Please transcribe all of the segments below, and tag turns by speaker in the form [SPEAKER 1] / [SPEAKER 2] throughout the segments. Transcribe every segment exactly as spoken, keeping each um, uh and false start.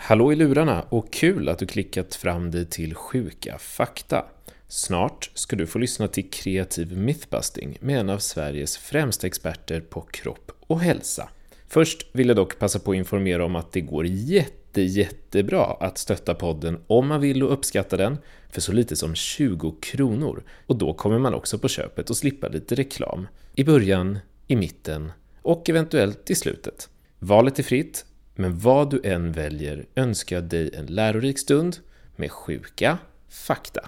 [SPEAKER 1] Hallå i lurarna och kul att du klickat fram dig till Sjuka fakta. Snart ska du få lyssna till kreativ mythbusting med en av Sveriges främsta experter på kropp och hälsa. Först vill jag dock passa på att informera om att det går jätte, jättebra att stötta podden om man vill och uppskatta den för så lite som tjugo kronor. Och då kommer man också på köpet och slippa lite reklam. I början, i mitten och eventuellt i slutet. Valet är fritt, men vad du än väljer önskar jag dig en lärorik stund med Sjuka fakta.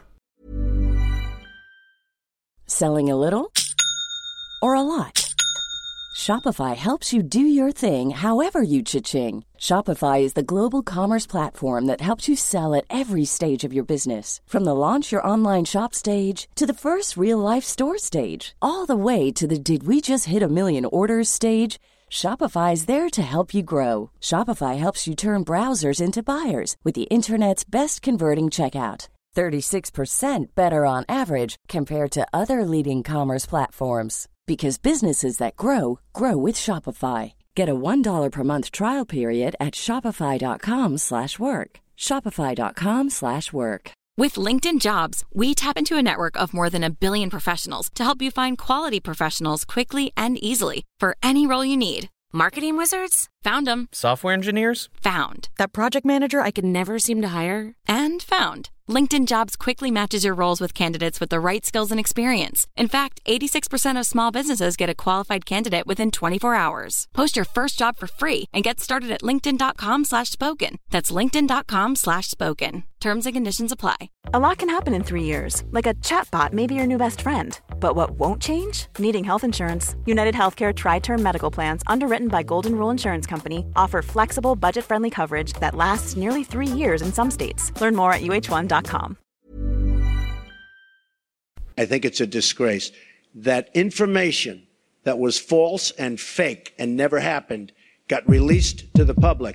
[SPEAKER 2] Selling a little or a lot? Shopify helps you do your thing however you cha-ching. Shopify is the global commerce platform that helps you sell at every stage of your business. From the launch your online shop stage to the first real-life store stage, all the way to the did we just hit a million orders stage. Shopify is there to help you grow. Shopify helps you turn browsers into buyers with the internet's best converting checkout. thirty-six percent better on average compared to other leading commerce platforms. Because businesses that grow, grow with Shopify. Get a one dollar per month trial period at shopify.com slash work. Shopify.com slash work.
[SPEAKER 3] With LinkedIn Jobs, we tap into a network of more than a billion professionals to help you find quality professionals quickly and easily for any role you need. Marketing wizards? Found them.
[SPEAKER 4] Software engineers?
[SPEAKER 3] Found. That project manager I could never seem to hire? And found. LinkedIn Jobs quickly matches your roles with candidates with the right skills and experience. In fact, eighty-six percent of small businesses get a qualified candidate within twenty-four hours. Post your first job for free and get started at linkedin.com slash spoken. That's linkedin.com slash spoken. Terms and conditions apply.
[SPEAKER 5] A lot can happen in three years. Like a chatbot may be your new best friend. But what won't change? Needing health insurance. United Healthcare Tri-Term Medical Plans, underwritten by Golden Rule Insurance Company, offer flexible, budget-friendly coverage that lasts nearly three years in some states. Learn more at U H one dot com.
[SPEAKER 6] I think it's a disgrace that information that was false and fake and never happened got released to the public.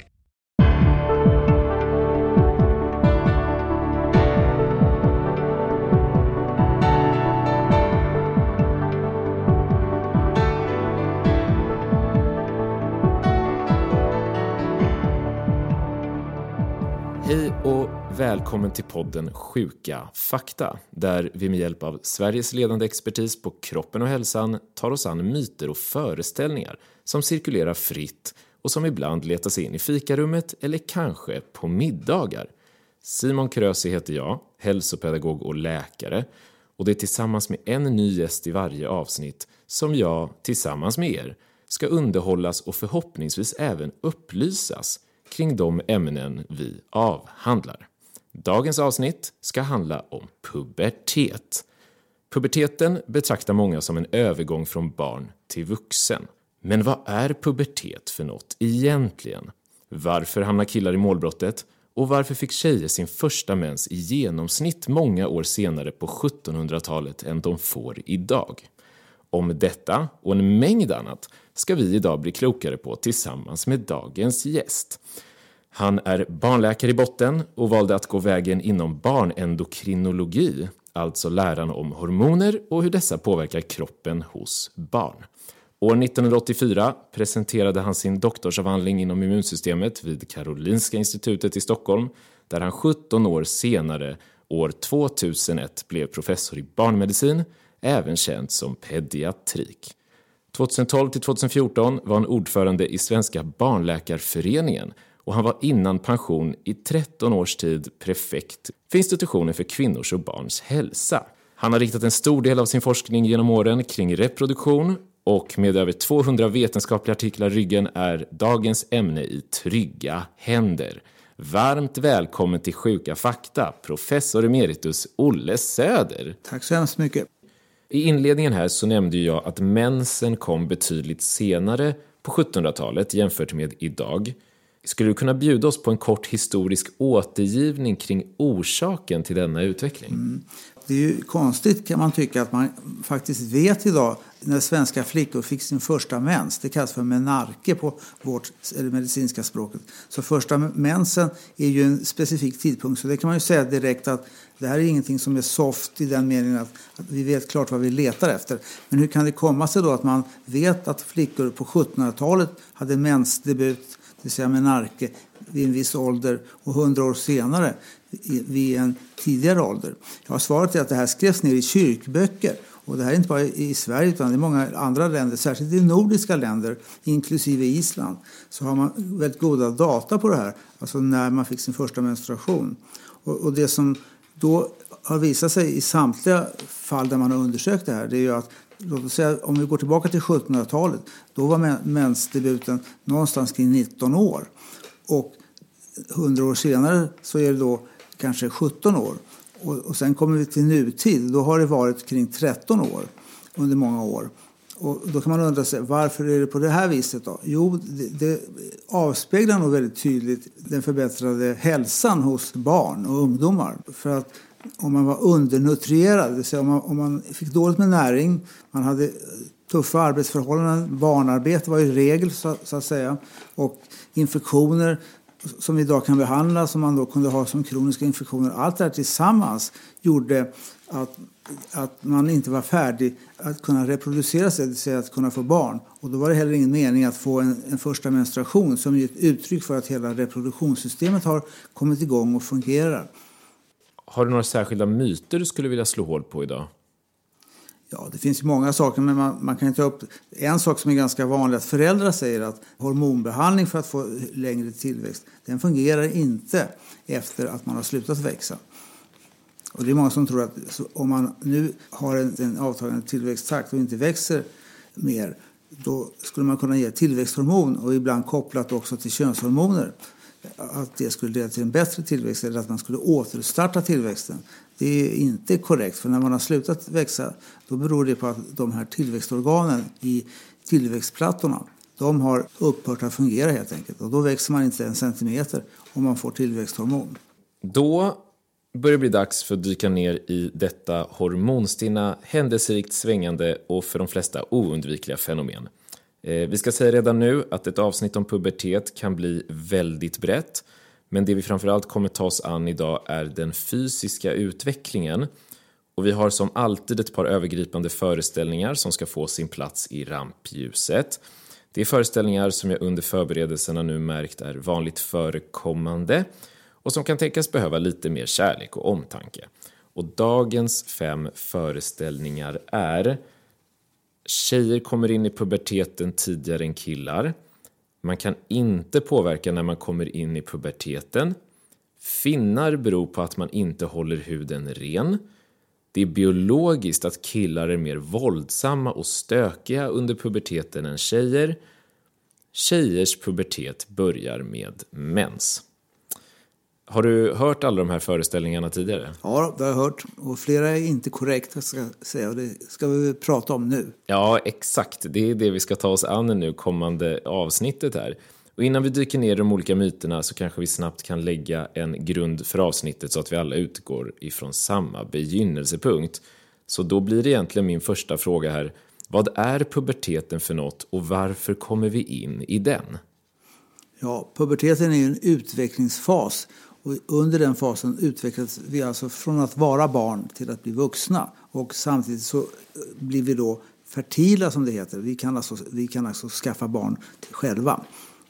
[SPEAKER 1] Hej och välkommen till podden Sjuka fakta, där vi med hjälp av Sveriges ledande expertis på kroppen och hälsan tar oss an myter och föreställningar som cirkulerar fritt och som ibland letar sig in i fikarummet eller kanske på middagar. Simon Krösi heter jag, hälsopedagog och läkare, och det är tillsammans med en ny gäst i varje avsnitt som jag tillsammans med er ska underhållas och förhoppningsvis även upplysas kring de ämnen vi avhandlar. Dagens avsnitt ska handla om pubertet. Puberteten betraktar många som en övergång från barn till vuxen. Men vad är pubertet för något egentligen? Varför hamnar killar i målbrottet? Och varför fick tjejer sin första mens i genomsnitt många år senare på sjuttonhundratalet än de får idag? Om detta och en mängd annat ska vi idag bli klokare på tillsammans med dagens gäst. Han är barnläkare i botten och valde att gå vägen inom barnendokrinologi, alltså läran om hormoner och hur dessa påverkar kroppen hos barn. År nittonhundraåttiofyra presenterade han sin doktorsavhandling inom immunsystemet vid Karolinska institutet i Stockholm, där han sjutton år senare, år tvåtusenett, blev professor i barnmedicin, även känd som pediatrik. tjugotolv till tjugofjorton var han ordförande i Svenska barnläkarföreningen och han var innan pension i tretton års tid prefekt för institutionen för kvinnors och barns hälsa. Han har riktat en stor del av sin forskning genom åren kring reproduktion och med över tvåhundra vetenskapliga artiklar i ryggen är dagens ämne i trygga händer. Varmt välkommen till Sjuka fakta, professor emeritus Olle Söder.
[SPEAKER 7] Tack så hemskt mycket.
[SPEAKER 1] I inledningen här så nämnde jag att mensen kom betydligt senare på sjuttonhundratalet jämfört med idag. Skulle du kunna bjuda oss på en kort historisk återgivning kring orsaken till denna utveckling?
[SPEAKER 7] Mm. Det är ju konstigt kan man tycka att man faktiskt vet idag när svenska flickor fick sin första mens. Det kallas för menarke på vårt medicinska språket. Så första mensen är ju en specifik tidpunkt. Så det kan man ju säga direkt att det här är ingenting som är soft i den meningen att, att vi vet klart vad vi letar efter. Men hur kan det komma sig då att man vet att flickor på sjuttonhundratalet hade mensdebut vill säga menarke, vid en viss ålder och hundra år senare vid en tidigare ålder? Jag har svarat att det här skrevs ner i kyrkböcker. Och det här är inte bara i Sverige utan i många andra länder, särskilt i nordiska länder, inklusive Island, så har man väldigt goda data på det här, alltså när man fick sin första menstruation. Och, och det som då har visat sig i samtliga fall där man har undersökt det här, det är ju att, låt oss säga, om vi går tillbaka till sjuttonhundratalet, då var mensdebuten någonstans kring nitton år. Och hundra år senare så är det då kanske sjutton år. Och, och sen kommer vi till nutid, då har det varit kring tretton år under många år. Och då kan man undra sig, varför är det på det här viset då? Jo, det, det avspeglar nog väldigt tydligt den förbättrade hälsan hos barn och ungdomar. För att om man var undernutrierad, det vill säga om man, om man fick dåligt med näring, man hade tuffa arbetsförhållanden, barnarbete var ju regel så, så att säga, och infektioner som vi idag kan behandla, som man då kunde ha som kroniska infektioner. Allt det här tillsammans gjorde att, att man inte var färdig att kunna reproducera sig, det vill säga att kunna få barn. Och då var det heller ingen mening att få en, en första menstruation som är ett uttryck för att hela reproduktionssystemet har kommit igång och fungerar.
[SPEAKER 1] Har du några särskilda myter du skulle vilja slå hål på idag?
[SPEAKER 7] Ja, det finns ju många saker, men man, man kan ta upp en sak som är ganska vanlig, att föräldrar säger att hormonbehandling för att få längre tillväxt, den fungerar inte efter att man har slutat växa. Och det är många som tror att om man nu har en, en avtagande tillväxttakt och inte växer mer, då skulle man kunna ge tillväxthormon, och ibland kopplat också till könshormoner, att det skulle leda till en bättre tillväxt eller att man skulle återstarta tillväxten. Det är inte korrekt, för när man har slutat växa, då beror det på att de här tillväxtorganen i tillväxtplattorna, de har upphört att fungera helt enkelt. Och då växer man inte en centimeter om man får tillväxthormon.
[SPEAKER 1] Då börjar det bli dags för att dyka ner i detta hormonstinna, händelserikt svängande och för de flesta oundvikliga fenomen. Eh, vi ska säga redan nu att ett avsnitt om pubertet kan bli väldigt brett. Men det vi framförallt kommer ta oss an idag är den fysiska utvecklingen. Och vi har som alltid ett par övergripande föreställningar som ska få sin plats i rampljuset. Det är föreställningar som jag under förberedelserna nu märkt är vanligt förekommande och som kan tänkas behöva lite mer kärlek och omtanke. Och dagens fem föreställningar är: tjejer kommer in i puberteten tidigare än killar. Man kan inte påverka när man kommer in i puberteten. Finnar beror på att man inte håller huden ren. Det är biologiskt att killar är mer våldsamma och stökiga under puberteten än tjejer. Tjejers pubertet börjar med mens. Har du hört alla de här föreställningarna tidigare?
[SPEAKER 7] Ja, det har jag hört. Och flera är inte korrekta, ska jag säga. Och det ska vi prata om nu.
[SPEAKER 1] Ja, exakt. Det är det vi ska ta oss an nu kommande avsnittet här. Och innan vi dyker ner i de olika myterna så kanske vi snabbt kan lägga en grund för avsnittet så att vi alla utgår ifrån samma begynnelsepunkt. Så då blir det egentligen min första fråga här: vad är puberteten för något och varför kommer vi in i den?
[SPEAKER 7] Ja, puberteten är en utvecklingsfas. Och under den fasen utvecklas vi alltså från att vara barn till att bli vuxna. Och samtidigt så blir vi då fertila, som det heter. Vi kan alltså, vi kan alltså skaffa barn själva.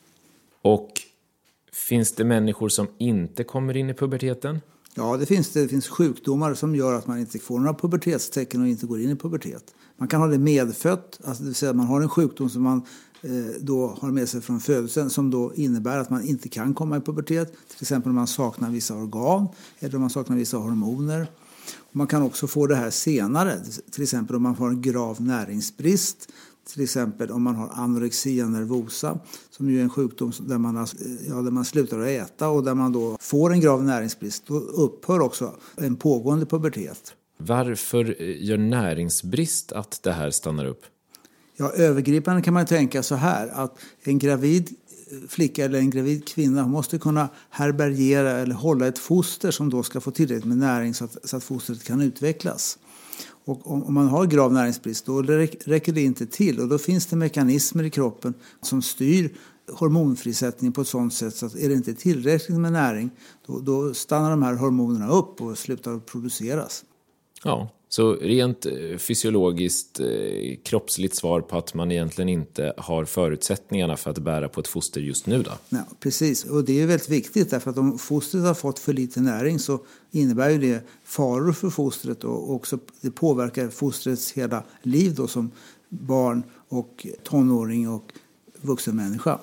[SPEAKER 1] Och finns det människor som inte kommer in i puberteten?
[SPEAKER 7] Ja, det finns, det finns sjukdomar som gör att man inte får några pubertetstecken och inte går in i pubertet. Man kan ha det medfött, alltså det vill säga att man har en sjukdom som man eh, då har med sig från födelsen, som då innebär att man inte kan komma i pubertet. Till exempel om man saknar vissa organ eller om man saknar vissa hormoner. Man kan också få det här senare, till exempel om man får en grav näringsbrist. Till exempel om man har anorexia nervosa, som ju är en sjukdom där man, ja, där man slutar att äta och där man då får en grav näringsbrist. Då upphör också en pågående pubertet.
[SPEAKER 1] Varför gör näringsbrist att det här stannar upp?
[SPEAKER 7] Ja, övergripande kan man tänka så här, att en gravid flicka eller en gravid kvinna måste kunna härbärgera eller hålla ett foster som då ska få tillräckligt med näring så att, så att fostret kan utvecklas. Och om man har grav näringsbrist, då räcker det inte till. Och då finns det mekanismer i kroppen som styr hormonfrisättningen på ett sådant sätt så att är det inte tillräckligt med näring, då, då stannar de här hormonerna upp och slutar att produceras.
[SPEAKER 1] Ja, Så rent fysiologiskt, kroppsligt svar på att man egentligen inte har förutsättningarna för att bära på ett foster just nu då?
[SPEAKER 7] Ja, precis, och det är väldigt viktigt därför att om fostret har fått för lite näring så innebär ju det faror för fostret och också det påverkar fostrets hela liv då som barn och tonåring och vuxen människa.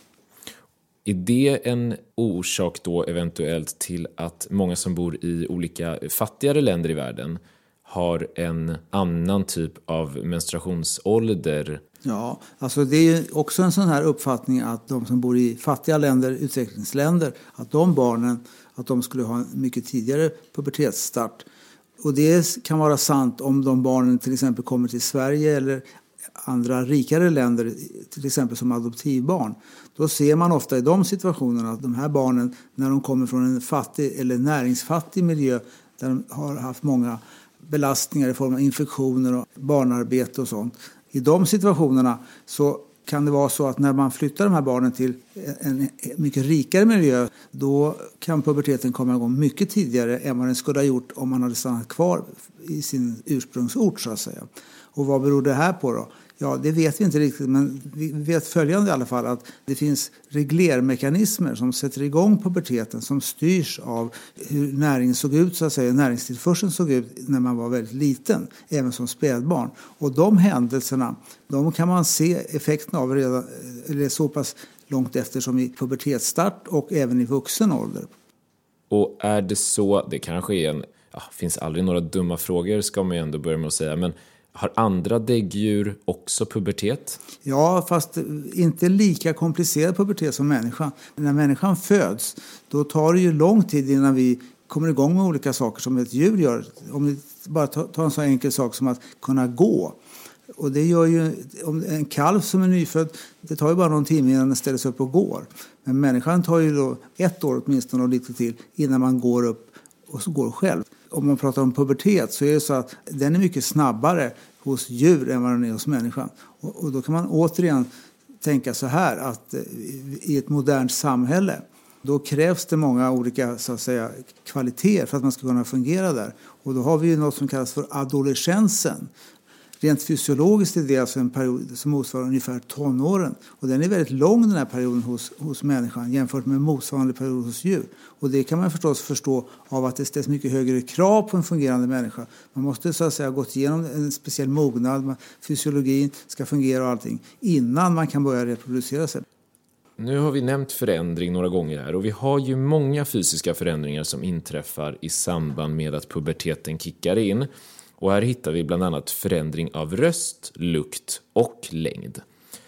[SPEAKER 1] Är det en orsak då eventuellt till att många som bor i olika fattigare länder i världen har en annan typ av menstruationsålder?
[SPEAKER 7] Ja, alltså det är ju också en sån här uppfattning att de som bor i fattiga länder, utvecklingsländer, att de barnen att de skulle ha en mycket tidigare pubertetsstart. Och det kan vara sant om de barnen till exempel kommer till Sverige eller andra rikare länder, till exempel som adoptivbarn. Då ser man ofta i de situationerna att de här barnen, när de kommer från en fattig eller näringsfattig miljö där de har haft många belastningar i form av infektioner och barnarbete och sånt. I de situationerna så kan det vara så att när man flyttar de här barnen till en mycket rikare miljö, då kan puberteten komma igång mycket tidigare än vad den skulle ha gjort om man hade stannat kvar i sin ursprungsort så att säga. Och vad beror det här på då? Ja, det vet vi inte riktigt, men vi vet följande i alla fall att det finns reglermekanismer som sätter igång puberteten som styrs av hur näringen såg ut, så att säga, näringstillförseln såg ut när man var väldigt liten, även som spädbarn. Och de händelserna, de kan man se effekten av redan, eller så pass långt efter som i pubertetsstart och även i vuxen ålder.
[SPEAKER 1] Och är det så, det kanske är en, ja, finns aldrig några dumma frågor ska man ju ändå börja med att säga, men har andra däggdjur också pubertet? Ja, fast inte lika komplicerad pubertet som människan. När människan föds, då tar det ju lång tid innan vi kommer igång med olika saker som ett djur gör. Om vi bara tar en så enkel sak som att kunna gå. Och det gör ju, om en kalv som är nyfödd, det tar ju bara någon timme innan den ställer sig upp och går. Men människan tar ju då ett år åtminstone och lite till innan man går upp och så går själv. Om man pratar om pubertet så är det så att den är mycket snabbare hos djur än vad den är hos människan. Och, och då kan man återigen tänka så här att i ett modernt samhälle då krävs det många olika så att säga, kvaliteter för att man ska kunna fungera där. Och då har vi ju något som kallas för adolescensen. Rent fysiologiskt är det alltså en period som motsvarar ungefär tonåren. Och den är väldigt lång den här perioden hos, hos människan jämfört med motsvarande period hos djur. Och det kan man förstås förstå av att det ställs mycket högre krav på en fungerande människa. Man måste så att säga gått igenom en speciell mognad, fysiologin ska fungera och allting innan man kan börja reproducera sig. Nu har vi nämnt förändring några gånger här och vi har ju många fysiska förändringar som inträffar i samband med att puberteten kickar in. Och här hittar vi bland annat förändring av röst, lukt och längd.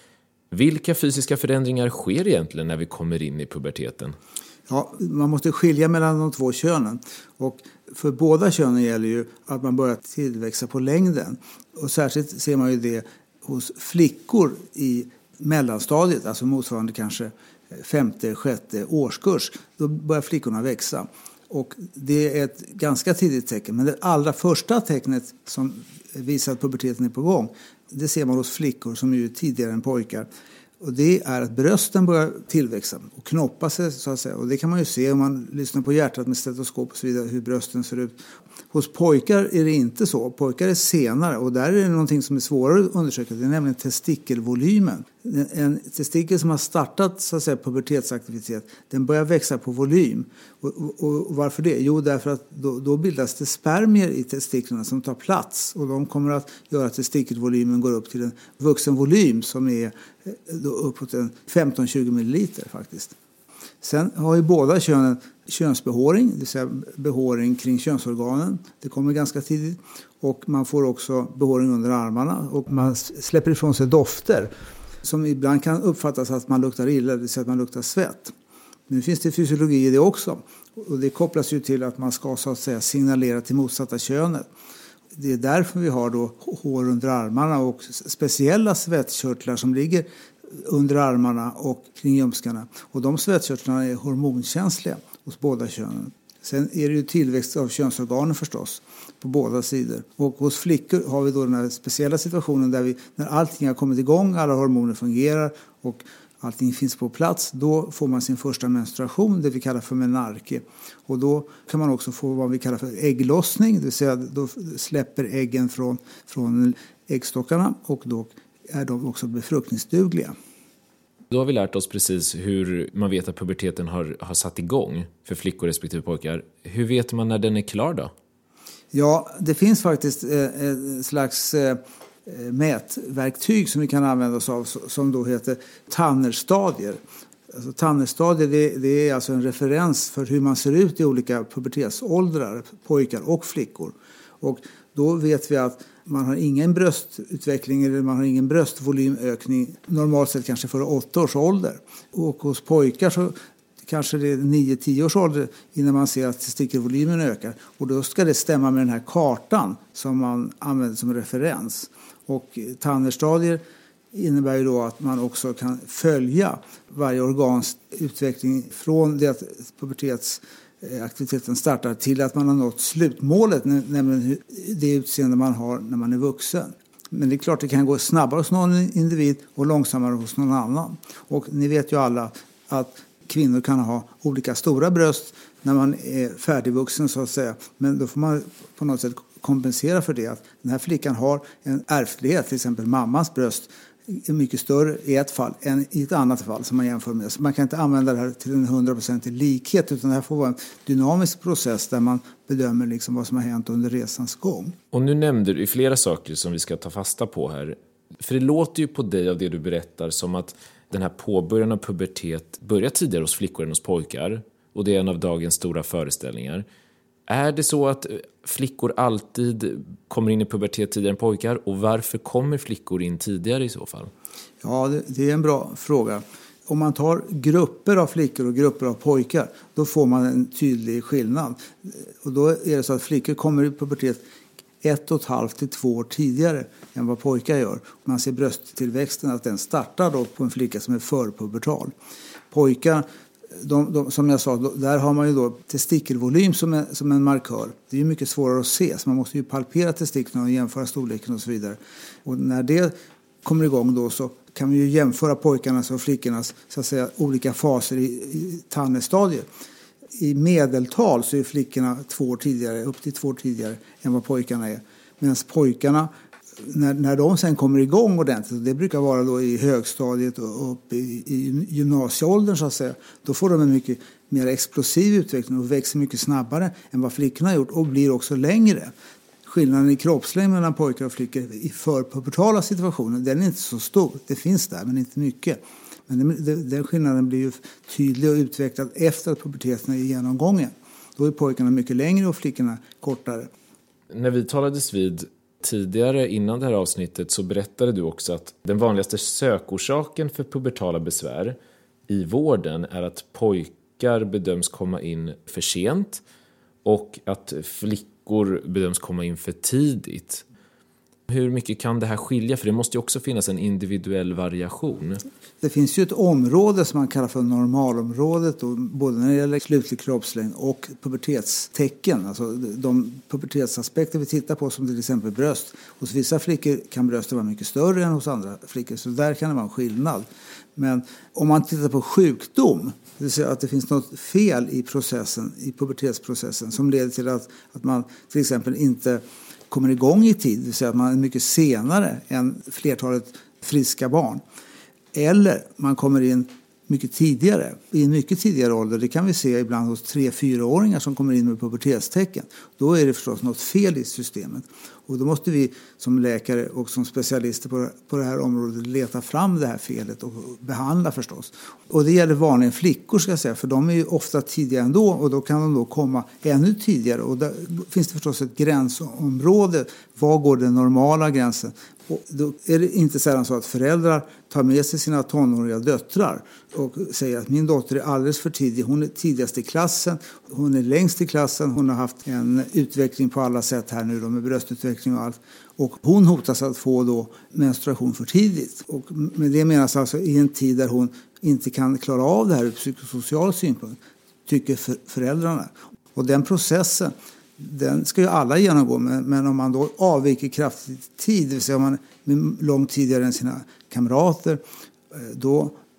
[SPEAKER 1] Vilka fysiska förändringar sker egentligen när vi kommer in i puberteten?
[SPEAKER 7] Ja, man måste skilja mellan de två könen. Och för båda könen gäller ju att man börjar tillväxa på längden. Och särskilt ser man ju det hos flickor i mellanstadiet, alltså motsvarande kanske femte, sjätte årskurs. Då börjar flickorna växa. Och det är ett ganska tidigt tecken. Men det allra första tecknet som visar att puberteten är på gång, det ser man hos flickor som är ju tidigare än pojkar. Och det är att brösten börjar tillväxa och knoppa sig så att säga. Och det kan man ju se om man lyssnar på hjärtat med stetoskop och så vidare, hur brösten ser ut. Hos pojkar är det inte så. Pojkar är senare och där är det någonting som är svårare att undersöka. Det är nämligen testikelvolymen. En testikel som har startat så att säga, pubertetsaktivitet, den börjar växa på volym. Och, och, och varför det? Jo, därför att då, då bildas det spermier i testiklarna som tar plats. Och de kommer att göra att testikelvolymen går upp till en vuxen volym som är då uppåt en femton till tjugo milliliter faktiskt. Sen har ju båda könen könsbehåring, det vill säga behåring kring könsorganen. Det kommer ganska tidigt. Och man får också behåring under armarna. Och man släpper ifrån sig dofter som ibland kan uppfattas att man luktar illa, det vill säga att man luktar svett. Men det finns det fysiologi i det också. Och det kopplas ju till att man ska så att säga signalera till motsatta könet. Det är därför vi har då hår under armarna och speciella svettkörtlar som ligger under armarna och kring ljumskarna. Och de svettkörtlarna är hormonkänsliga hos båda könen. Sen är det ju tillväxt av könsorganen förstås på båda sidor. Och hos flickor har vi då den här speciella situationen där vi, när allting har kommit igång, alla hormoner fungerar och allting finns på plats, då får man sin första menstruation, det vi kallar för menarke. Och då kan man också få vad vi kallar för ägglossning, det vill säga då släpper äggen från, från äggstockarna och då är de också befruktningsdugliga.
[SPEAKER 1] Då har vi lärt oss precis hur man vet att puberteten har, har satt igång för flickor respektive pojkar. Hur vet man när den är klar då?
[SPEAKER 7] Ja, det finns faktiskt eh, ett slags eh, mätverktyg som vi kan använda oss av som då heter Tannerstadier. Alltså, Tannerstadier det, det är alltså en referens för hur man ser ut i olika pubertetsåldrar, pojkar och flickor. Och då vet vi att man har ingen bröstutveckling eller man har ingen bröstvolymökning normalt sett kanske före åtta års ålder. Och hos pojkar så kanske det är nio till tio års ålder innan man ser att testikelvolymen ökar. Och då ska det stämma med den här kartan som man använder som referens. Och Tannerstadier innebär ju då att man också kan följa varje organs utveckling från det att pubertetsaktiviteten startar till att man har nått slutmålet, nämligen det utseende man har när man är vuxen. Men det är klart det kan gå snabbare hos någon individ och långsammare hos någon annan. Och ni vet ju alla att kvinnor kan ha olika stora bröst när man är färdigvuxen så att säga. Men då får man på något sätt kompensera för det. Att den här flickan har en ärftlighet, till exempel mammans bröst är mycket större i ett fall än i ett annat fall som man jämför med. Så man kan inte använda det här till en hundra procent i likhet utan det här får vara en dynamisk process där man bedömer liksom vad som har hänt under resans gång.
[SPEAKER 1] Och nu nämnde du flera saker som vi ska ta fasta på här. För det låter ju på dig av det du berättar som att den här påbörjan av pubertet börjar tidigare hos flickor än hos pojkar. Och det är en av dagens stora föreställningar. Är det så att flickor alltid kommer in i pubertet tidigare än pojkar? Och varför kommer flickor in tidigare i så fall?
[SPEAKER 7] Ja, det, det är en bra fråga. Om man tar grupper av flickor och grupper av pojkar, då får man en tydlig skillnad. Och då är det så att flickor kommer i pubertet ett och ett halvt till två år tidigare än vad pojkar gör. Man ser brösttillväxten att den startar då på en flicka som är förpubertal. Pojkar, de, de, som jag sa, där har man ju då testikelvolym som en, som en markör. Det är ju mycket svårare att se, så man måste ju palpera testiklarna och jämföra storleken och så vidare. Och när det kommer igång då så kan vi ju jämföra pojkarnas och flickornas så att säga, olika faser i, i Tannerstadier. I medeltal så är flickorna två år tidigare, upp till två år tidigare än vad pojkarna är. Medan pojkarna, när, när de sen kommer igång ordentligt, det brukar vara då i högstadiet och upp i, i gymnasieåldern så att säga, då får de en mycket mer explosiv utveckling och växer mycket snabbare än vad flickorna har gjort och blir också längre. Skillnaden i kroppslängd mellan pojkar och flickor i förpubertala situationer, den är inte så stor. Det finns där, men inte mycket. Men den skillnaden blir ju tydlig och utvecklad efter att puberteten är genomgången. Då är pojkarna mycket längre och flickorna kortare.
[SPEAKER 1] När vi talades vid tidigare innan det här avsnittet så berättade du också att den vanligaste sökorsaken för pubertala besvär i vården är att pojkar bedöms komma in för sent och att flickor bedöms komma in för tidigt. Hur mycket kan det här skilja? För det måste ju också finnas en individuell variation.
[SPEAKER 7] Det finns ju ett område som man kallar för normalområdet, och både när det gäller slutlig kroppslängd och pubertetstecken. Alltså de pubertetsaspekter vi tittar på som till exempel bröst. Hos vissa flickor kan brösten vara mycket större än hos andra flickor, så där kan det vara en skillnad. Men om man tittar på sjukdom, det vill säga att det finns något fel i processen, i pubertetsprocessen som leder till att, att man till exempel inte kommer igång i tid, det vill säga att man är mycket senare än flertalet friska barn. Eller man kommer in mycket tidigare, i en mycket tidigare ålder. Det kan vi se ibland hos tre-fyraåringar som kommer in med pubertetstecken. Då är det förstås något fel i systemet. Och då måste vi som läkare och som specialister på, på det här området leta fram det här felet och behandla förstås. Och det gäller vanligen flickor ska jag säga, för de är ju ofta tidigare ändå och då kan de då komma ännu tidigare. Och där finns det förstås ett gränsområde. Var går den normala gränsen? Och då är det inte sällan så att föräldrar tar med sig sina tonåriga döttrar och säger att min dotter är alldeles för tidig. Hon är tidigast i klassen, hon är längst i klassen, hon har haft en utveckling på alla sätt här nu då, med bröstutveckling och allt. Och hon hotas att få då menstruation för tidigt. Och med det menas alltså i en tid där hon inte kan klara av det här ur psykosocial synpunkt, tycker för föräldrarna. Och den processen, den ska ju alla genomgå, men, men om man då avviker kraftigt tid, det vill säga om man är långt tidigare än sina kamrater, då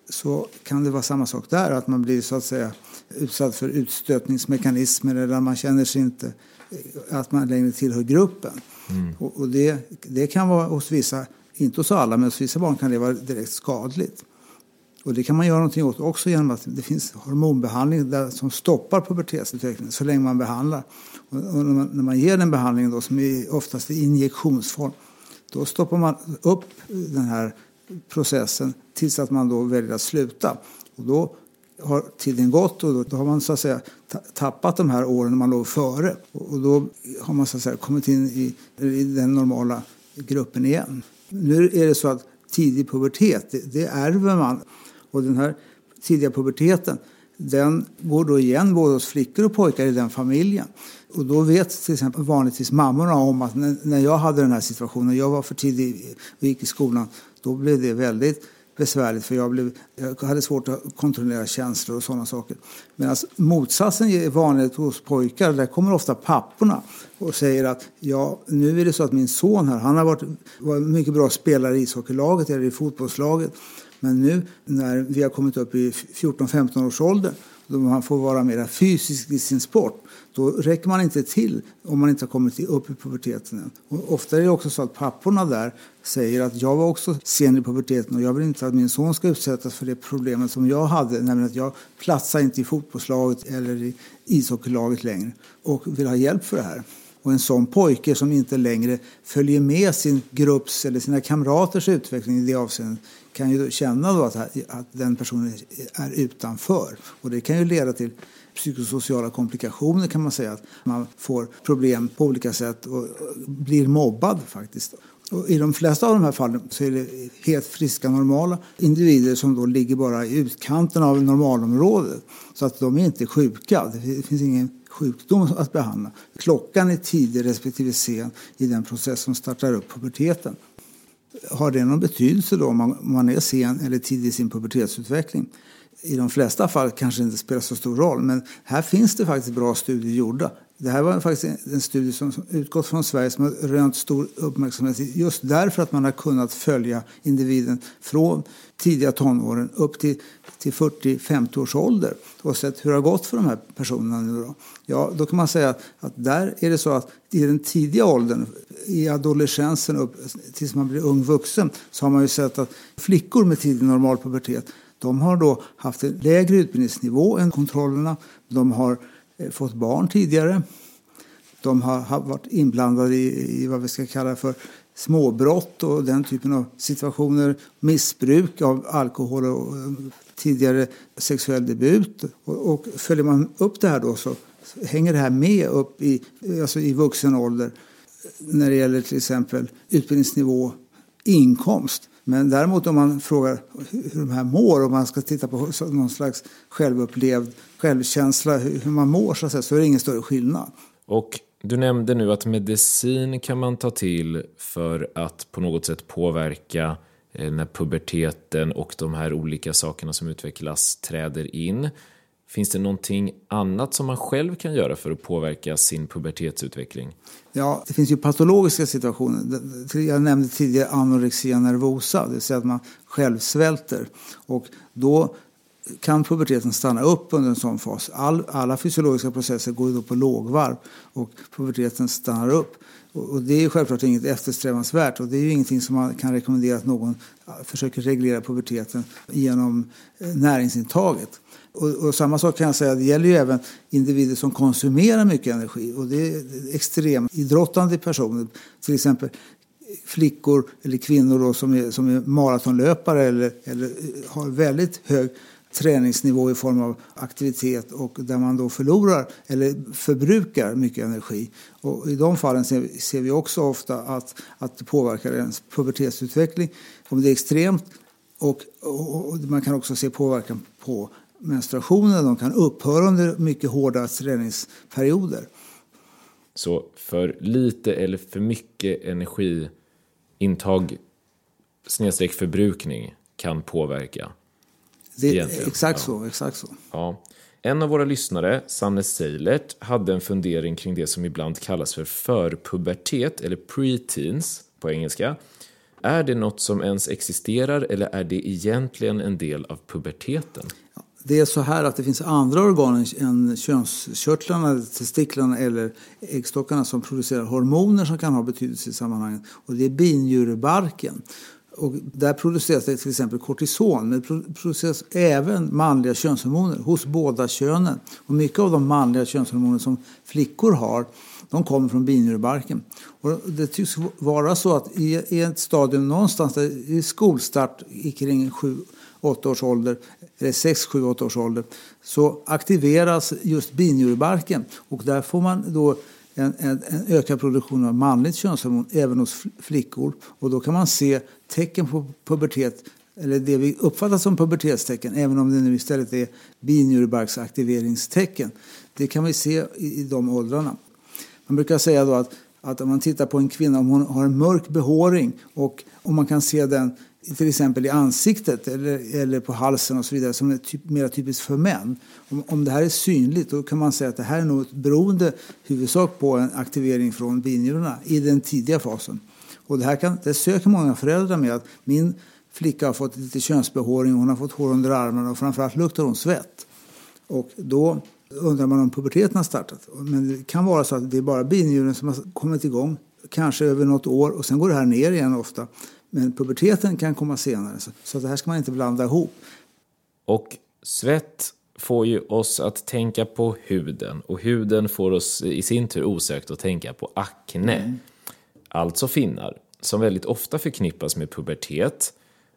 [SPEAKER 7] så kan det vara samma sak där. Att man blir så att säga utsatt för utstötningsmekanismer eller man känner sig inte att man längre tillhör gruppen. Mm. Och, och det, det kan vara hos vissa, inte hos alla, men hos vissa barn kan det vara direkt skadligt. Och det kan man göra någonting åt också genom att det finns hormonbehandling där, som stoppar pubertetsutvecklingen så länge man behandlar. Och, och när, man, när man ger den behandlingen då, som är oftast i injektionsform, då stoppar man upp den här processen tills att man då väljer att sluta. Och då har tiden gått och då, då har man så att säga tappat de här åren man låg före. Och då har man så att säga kommit in i, i den normala gruppen igen. Nu är det så att tidig pubertet, det, det ärver man. Och den här tidiga puberteten, den går då igen både hos flickor och pojkar i den familjen. Och då vet till exempel vanligtvis mammorna om att när, när jag hade den här situationen, jag var för tidig och gick i skolan, då blev det väldigt besvärligt för jag, blev, jag hade svårt att kontrollera känslor och sådana saker. Medan motsatsen är vanligt hos pojkar, där kommer ofta papporna och säger att ja, nu är det så att min son här, han har varit, var en mycket bra spelare i ishockeylaget eller i fotbollslaget. Men nu när vi har kommit upp i fjorton femton års ålder, då man får vara mer fysisk i sin sport, då räcker man inte till om man inte har kommit upp i puberteten än. Och ofta är det också så att papporna där säger att jag var också sen i puberteten och jag vill inte att min son ska utsättas för det problemet som jag hade, nämligen att jag platsar inte i fotbollslaget eller i ishockeylaget längre och vill ha hjälp för det här. Och en sån pojke som inte längre följer med sin grupps eller sina kamraters utveckling i det avseendet kan ju känna då att, att den personen är utanför. Och det kan ju leda till psykosociala komplikationer, kan man säga. Att man får problem på olika sätt och blir mobbad faktiskt. Och i de flesta av de här fallen så är det helt friska, normala individer som då ligger bara i utkanten av normalområdet. Så att de är inte sjuka. Det finns ingen sjukdom att behandla. Klockan är tidig respektive sen i den process som startar upp puberteten. Har det någon betydelse då om man, om man är sen eller tidig i sin pubertetsutveckling? I de flesta fall kanske det inte spelar så stor roll, men här finns det faktiskt bra studier gjorda. Det här var faktiskt en studie som utgått från Sverige som har rönt stor uppmärksamhet just därför att man har kunnat följa individen från tidiga tonåren upp till, till fyrtio femtio års ålder och sett hur det har gått för de här personerna nu då. Ja, då kan man säga att där är det så att i den tidiga åldern, i adolescensen upp tills man blir ung vuxen, så har man ju sett att flickor med tidig normal pubertet, de har då haft en lägre utbildningsnivå än kontrollerna. De har fått barn tidigare. De har varit inblandade i, i vad vi ska kalla för småbrott och den typen av situationer. Missbruk av alkohol och tidigare sexuell debut. Och, och följer man upp det här då så hänger det här med upp i, alltså i vuxen ålder när det gäller till exempel utbildningsnivå, inkomst. Men däremot om man frågar hur de här mår, om man ska titta på någon slags självupplevd självkänsla, hur man mår så, att säga, så är det ingen större skillnad.
[SPEAKER 1] Och du nämnde nu att medicin kan man ta till för att på något sätt påverka när puberteten och de här olika sakerna som utvecklas träder in. Finns det någonting annat som man själv kan göra för att påverka sin pubertetsutveckling?
[SPEAKER 7] Ja, det finns ju patologiska situationer. Jag nämnde tidigare anorexia nervosa, det vill säga att man själv svälter. Och då kan puberteten stanna upp under en sån fas. All, alla fysiologiska processer går ju då på lågvarv och puberteten stannar upp. Och det är självklart inget eftersträvansvärt och det är ju ingenting som man kan rekommendera att någon försöker reglera puberteten genom näringsintaget. Och, och samma sak kan jag säga, det gäller ju även individer som konsumerar mycket energi och det är extremt idrottande personer, till exempel flickor eller kvinnor då som är, som är maratonlöpare eller, eller har väldigt hög träningsnivå i form av aktivitet och där man då förlorar eller förbrukar mycket energi. Och i de fallen ser, ser vi också ofta att, att det påverkar ens pubertetsutveckling om det är extremt och, och, och man kan också se påverkan på menstruationen. De kan upphöra under mycket hårda träningsperioder.
[SPEAKER 1] Så för lite eller för mycket energiintag snedstreck förbrukning kan påverka?
[SPEAKER 7] Det är exakt ja. så, exakt så.
[SPEAKER 1] Ja. En av våra lyssnare, Sanne Seilert, hade en fundering kring det som ibland kallas för förpubertet eller preteens på engelska. Är det något som ens existerar eller är det egentligen en del av puberteten?
[SPEAKER 7] Det är så här att det finns andra organ än könskörtlarna, testiklarna eller äggstockarna som producerar hormoner som kan ha betydelse i sammanhanget. Och det är binjurebarken. Och där produceras det till exempel kortison, men det produceras även manliga könshormoner hos båda könen. Och mycket av de manliga könshormoner som flickor har, de kommer från binjurebarken. Och det tycks vara så att i ett stadium någonstans där i skolstart i kring sju åtta års ålder, eller sex sju åtta års ålder, så aktiveras just binjurebarken. Och där får man då en, en, en ökad produktion av manligt könshormon även hos flickor. Och då kan man se tecken på pubertet, eller det vi uppfattar som pubertetstecken, även om det nu istället är binjurebarksaktiveringstecken. Det kan vi se i, i de åldrarna. Man brukar säga då att, att om man tittar på en kvinna, om hon har en mörk behåring och om man kan se den till exempel i ansiktet eller, eller på halsen och så vidare som är typ, mer typiskt för män. Om, om det här är synligt, då kan man säga att det här är något beroende huvudsak på en aktivering från binjurarna i den tidiga fasen. Och det här kan, det söker många föräldrar med att min flicka har fått lite könsbehåring, hon har fått hår under armarna och framförallt luktar hon svett. Och då undrar man om puberteten har startat. Men det kan vara så att det är bara binjuren som har kommit igång, kanske över något år, och sen går det här ner igen ofta. Men puberteten kan komma senare, så det här ska man inte blanda ihop.
[SPEAKER 1] Och svett får ju oss att tänka på huden, och huden får oss i sin tur osökt att tänka på akne. Mm. Alltså finnar, som väldigt ofta förknippas med pubertet.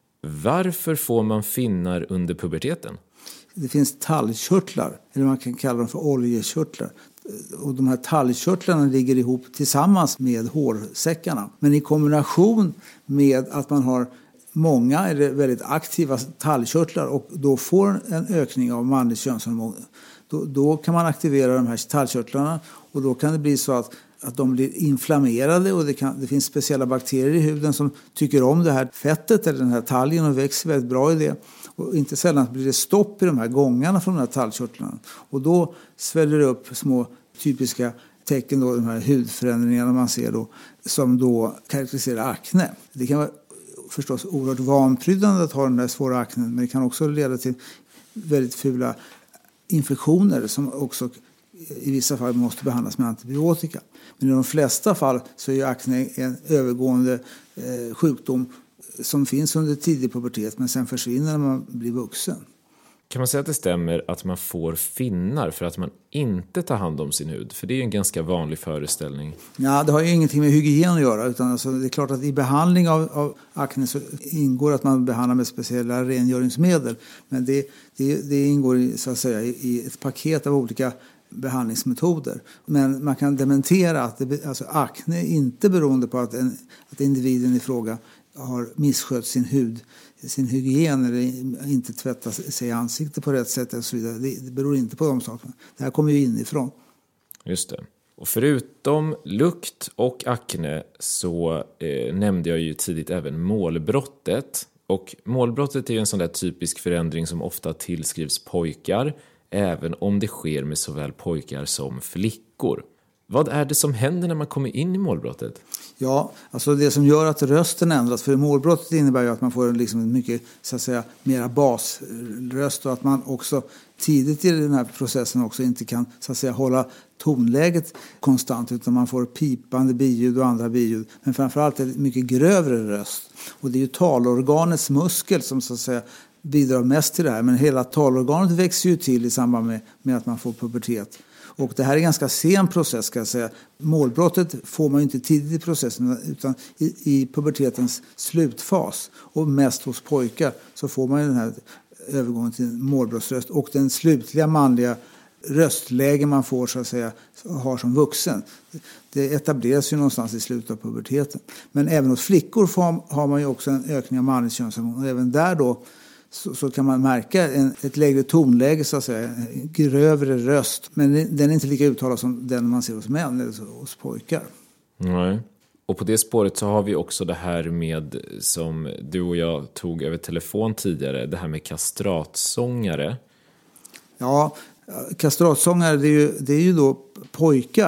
[SPEAKER 1] Varför får man finnar under puberteten?
[SPEAKER 7] Det finns talgkörtlar, eller man kan kalla dem för oljekörtlar. Och de här talgkörtlarna ligger ihop tillsammans med hårsäckarna. Men i kombination med att man har många eller väldigt aktiva talgkörtlar och då får en ökning av manligt könshormon, då, då kan man aktivera de här talgkörtlarna och då kan det bli så att, att de blir inflammerade och det, kan, det finns speciella bakterier i huden som tycker om det här fettet eller den här talgen och växer väldigt bra i det. Och inte sällan blir det stopp i de här gångarna från de här talgkörtlarna. Och då sväller det upp små typiska tecken, då, de här hudförändringarna man ser då, som då karaktäriserar akne. Det kan vara förstås oerhört vanprydande att ha den där svåra aknen, men det kan också leda till väldigt fula infektioner som också i vissa fall måste behandlas med antibiotika. Men i de flesta fall så är akne en övergående eh, sjukdom som finns under tidig pubertet men sen försvinner när man blir vuxen.
[SPEAKER 1] Kan man säga att det stämmer att man får finnar för att man inte tar hand om sin hud? För det är ju en ganska vanlig föreställning.
[SPEAKER 7] Ja, det har ju ingenting med hygien att göra. Utan alltså, det är klart att i behandling av, av akne så ingår att man behandlar med speciella rengöringsmedel. Men det, det, det ingår i, så att säga, i ett paket av olika behandlingsmetoder. Men man kan dementera att det, alltså, akne är inte beroende på att, en, att individen i fråga har misskött sin hud, sin hygien eller inte tvättat sig i ansiktet på rätt sätt och så vidare. Det, det beror inte på de sakerna. Det här kommer ju inifrån.
[SPEAKER 1] Just det. Och förutom lukt och akne så eh, nämnde jag ju tidigt även målbrottet. Och målbrottet är ju en sån där typisk förändring som ofta tillskrivs pojkar, även om det sker med såväl pojkar som flickor. Vad är det som händer när man kommer in i målbrottet?
[SPEAKER 7] Ja, alltså det som gör att rösten ändras, för målbrottet innebär ju att man får liksom en mycket, så att säga, mera basröst och att man också tidigt i den här processen också inte kan, så att säga, hålla tonläget konstant utan man får pipande biljud och andra biljud. Men framförallt är det mycket grövre röst och det är ju talorganets muskel som, så att säga, bidrar mest till det här. Men hela talorganet växer ju till i samband med, med att man får pubertet. Och det här är en ganska sen process, ska jag säga. Målbrottet får man ju inte tidigt i processen utan i, i pubertetens slutfas. Och mest hos pojkar så får man ju den här övergången till målbrottsröst. Och den slutliga manliga röstläge man får, så att säga, har som vuxen. Det etableras ju någonstans i slutet av puberteten. Men även hos flickor får, har man ju också en ökning av manligt könshormon. Och även där då Så, så kan man märka en, ett lägre tonläge, så att säga, en grövre röst. Men den är inte lika uttalad som den man ser hos män eller hos pojkar.
[SPEAKER 1] Nej. Och på det spåret så har vi också det här med, som du och jag tog över telefon tidigare, det här med kastratsångare.
[SPEAKER 7] Ja, kastratsångare, det är ju, det är ju då pojkar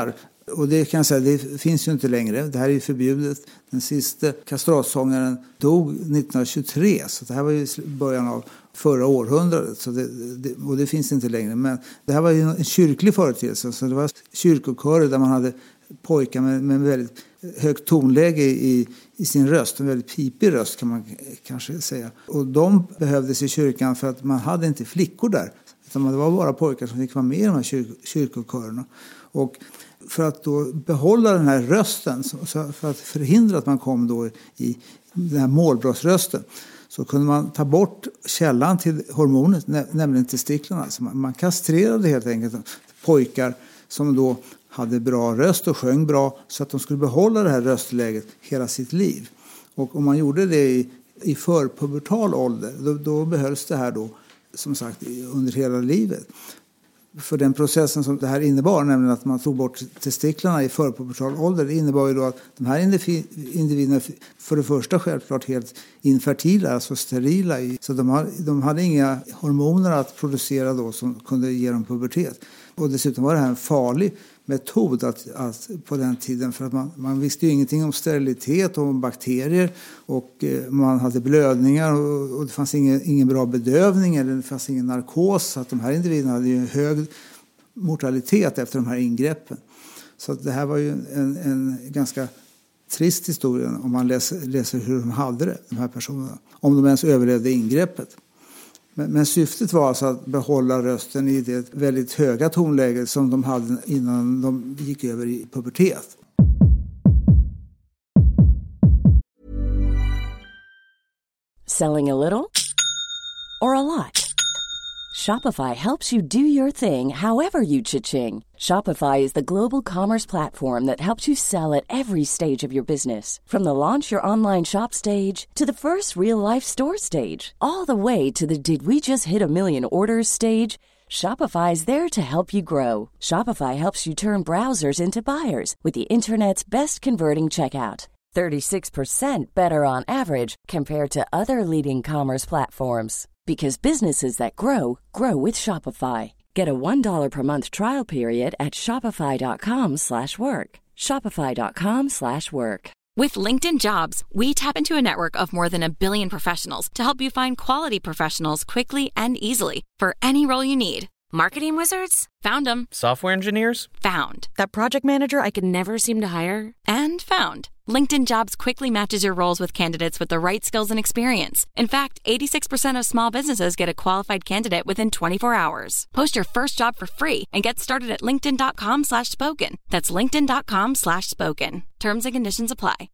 [SPEAKER 7] Och det kan jag säga, det finns ju inte längre. Det här är ju förbjudet. Den sista kastratsångaren dog nittonhundratjugotre, så det här var ju början av förra århundradet. Så det, det, och det finns inte längre. Men det här var ju en kyrklig företeelse. Så det var kyrkokörer där man hade pojkar med, med väldigt högt tonläge i, i sin röst. En väldigt pipig röst kan man kanske säga. Och de behövdes i kyrkan för att man hade inte flickor där. Utan det var bara pojkar som fick vara med i de här kyr, kyrkokörerna. Och för att då behålla den här rösten, så för att förhindra att man kom då i den här målbrottsrösten, så kunde man ta bort källan till hormonet, nämligen testiklarna. Så man, man kastrerade helt enkelt pojkar som då hade bra röst och sjöng bra, så att de skulle behålla det här röstläget hela sitt liv. Och om man gjorde det i, i förpubertal ålder, då, då behölls det här då, som sagt, under hela livet. För den processen som det här innebar, nämligen att man tog bort testiklarna i förpubertal ålder, det innebar ju då att de här individerna för det första självklart helt infertila, alltså sterila. Så de hade, de hade inga hormoner att producera då som kunde ge dem pubertet. Och dessutom var det här en farlig metod att, att på den tiden, för att man, man visste ju ingenting om sterilitet och om bakterier, och eh, man hade blödningar och, och det fanns ingen, ingen bra bedövning eller det fanns ingen narkos, så att de här individerna hade ju en hög mortalitet efter de här ingreppen. Så att det här var ju en, en ganska trist historia om man läser, läser hur de hade det, de här personerna, om de ens överlevde ingreppet. Men, men syftet var alltså att behålla rösten i det väldigt höga tonläget som de hade innan de gick över i pubertet.
[SPEAKER 2] Selling a little or a lot? Shopify helps you do your thing however you cha-ching. Shopify is the global commerce platform that helps you sell at every stage of your business. From the launch your online shop stage to the first real-life store stage, all the way to the did we just hit a million orders stage. Shopify is there to help you grow. Shopify helps you turn browsers into buyers with the internet's best converting checkout. thirty-six percent better on average compared to other leading commerce platforms. Because businesses that grow, grow with Shopify. Get a one dollar per month trial period at shopify.com slash work. Shopify.com slash work.
[SPEAKER 3] With LinkedIn Jobs, we tap into a network of more than a billion professionals to help you find quality professionals quickly and easily for any role you need. Marketing wizards? Found them.
[SPEAKER 4] Software engineers?
[SPEAKER 3] Found. That project manager I could never seem to hire? And found. LinkedIn Jobs quickly matches your roles with candidates with the right skills and experience. In fact, eighty-six percent of small businesses get a qualified candidate within twenty-four hours. Post your first job for free and get started at linkedin.com slash spoken. That's linkedin.com slash spoken. Terms and conditions apply.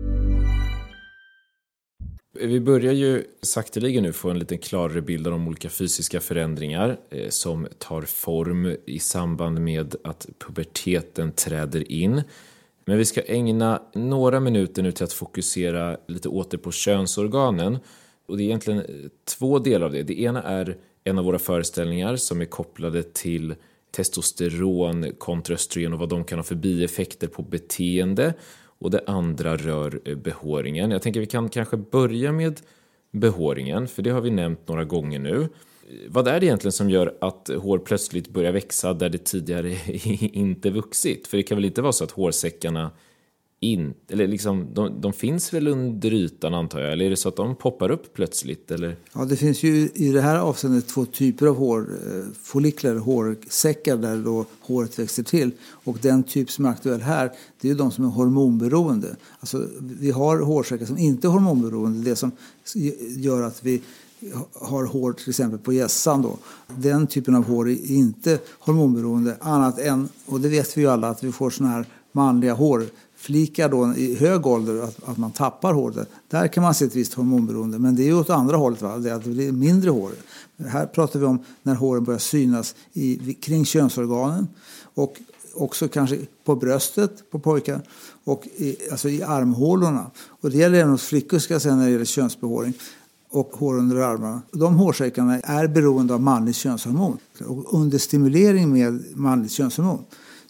[SPEAKER 1] Vi börjar ju sakteligen nu få en lite klarare bild av de olika fysiska förändringar eh, som tar form i samband med att puberteten träder in. Men vi ska ägna några minuter nu till att fokusera lite åter på könsorganen. Och det är egentligen två delar av det. Det ena är en av våra föreställningar som är kopplade till testosteron kontra östrogen och vad de kan ha för bieffekter på beteende. Och det andra rör behåringen. Jag tänker vi kan kanske börja med behåringen, för det har vi nämnt några gånger nu. Vad är det egentligen som gör att hår plötsligt börjar växa där det tidigare inte vuxit? För det kan väl inte vara så att hårsäckarna in, eller liksom, de, de finns väl under ytan antar jag? Eller är det så att de poppar upp plötsligt? Eller?
[SPEAKER 7] Ja, det finns ju i det här avseendet två typer av hår, follikler, hårsäckar där då håret växer till. Och den typ som är aktuell här, det är ju de som är hormonberoende. Alltså vi har hårsäckar som inte är hormonberoende, det som gör att vi har hår till exempel på hjässan då. Den typen av hår är inte hormonberoende annat än, och det vet vi ju alla, att vi får såna här manliga hårflikar då i hög ålder, att, att man tappar hår där. Där kan man se ett visst hormonberoende, men det är ju åt andra hållet, va? Det är att det blir mindre hår. Här pratar vi om när håren börjar synas i, kring könsorganen och också kanske på bröstet på pojkar och i, alltså i armhålorna. Och det gäller även hos flickor ska jag säga när det gäller könsbehåring och hår under armarna. De hårsäckarna är beroende av manligt könshormon. Och under stimulering med manligt könshormon,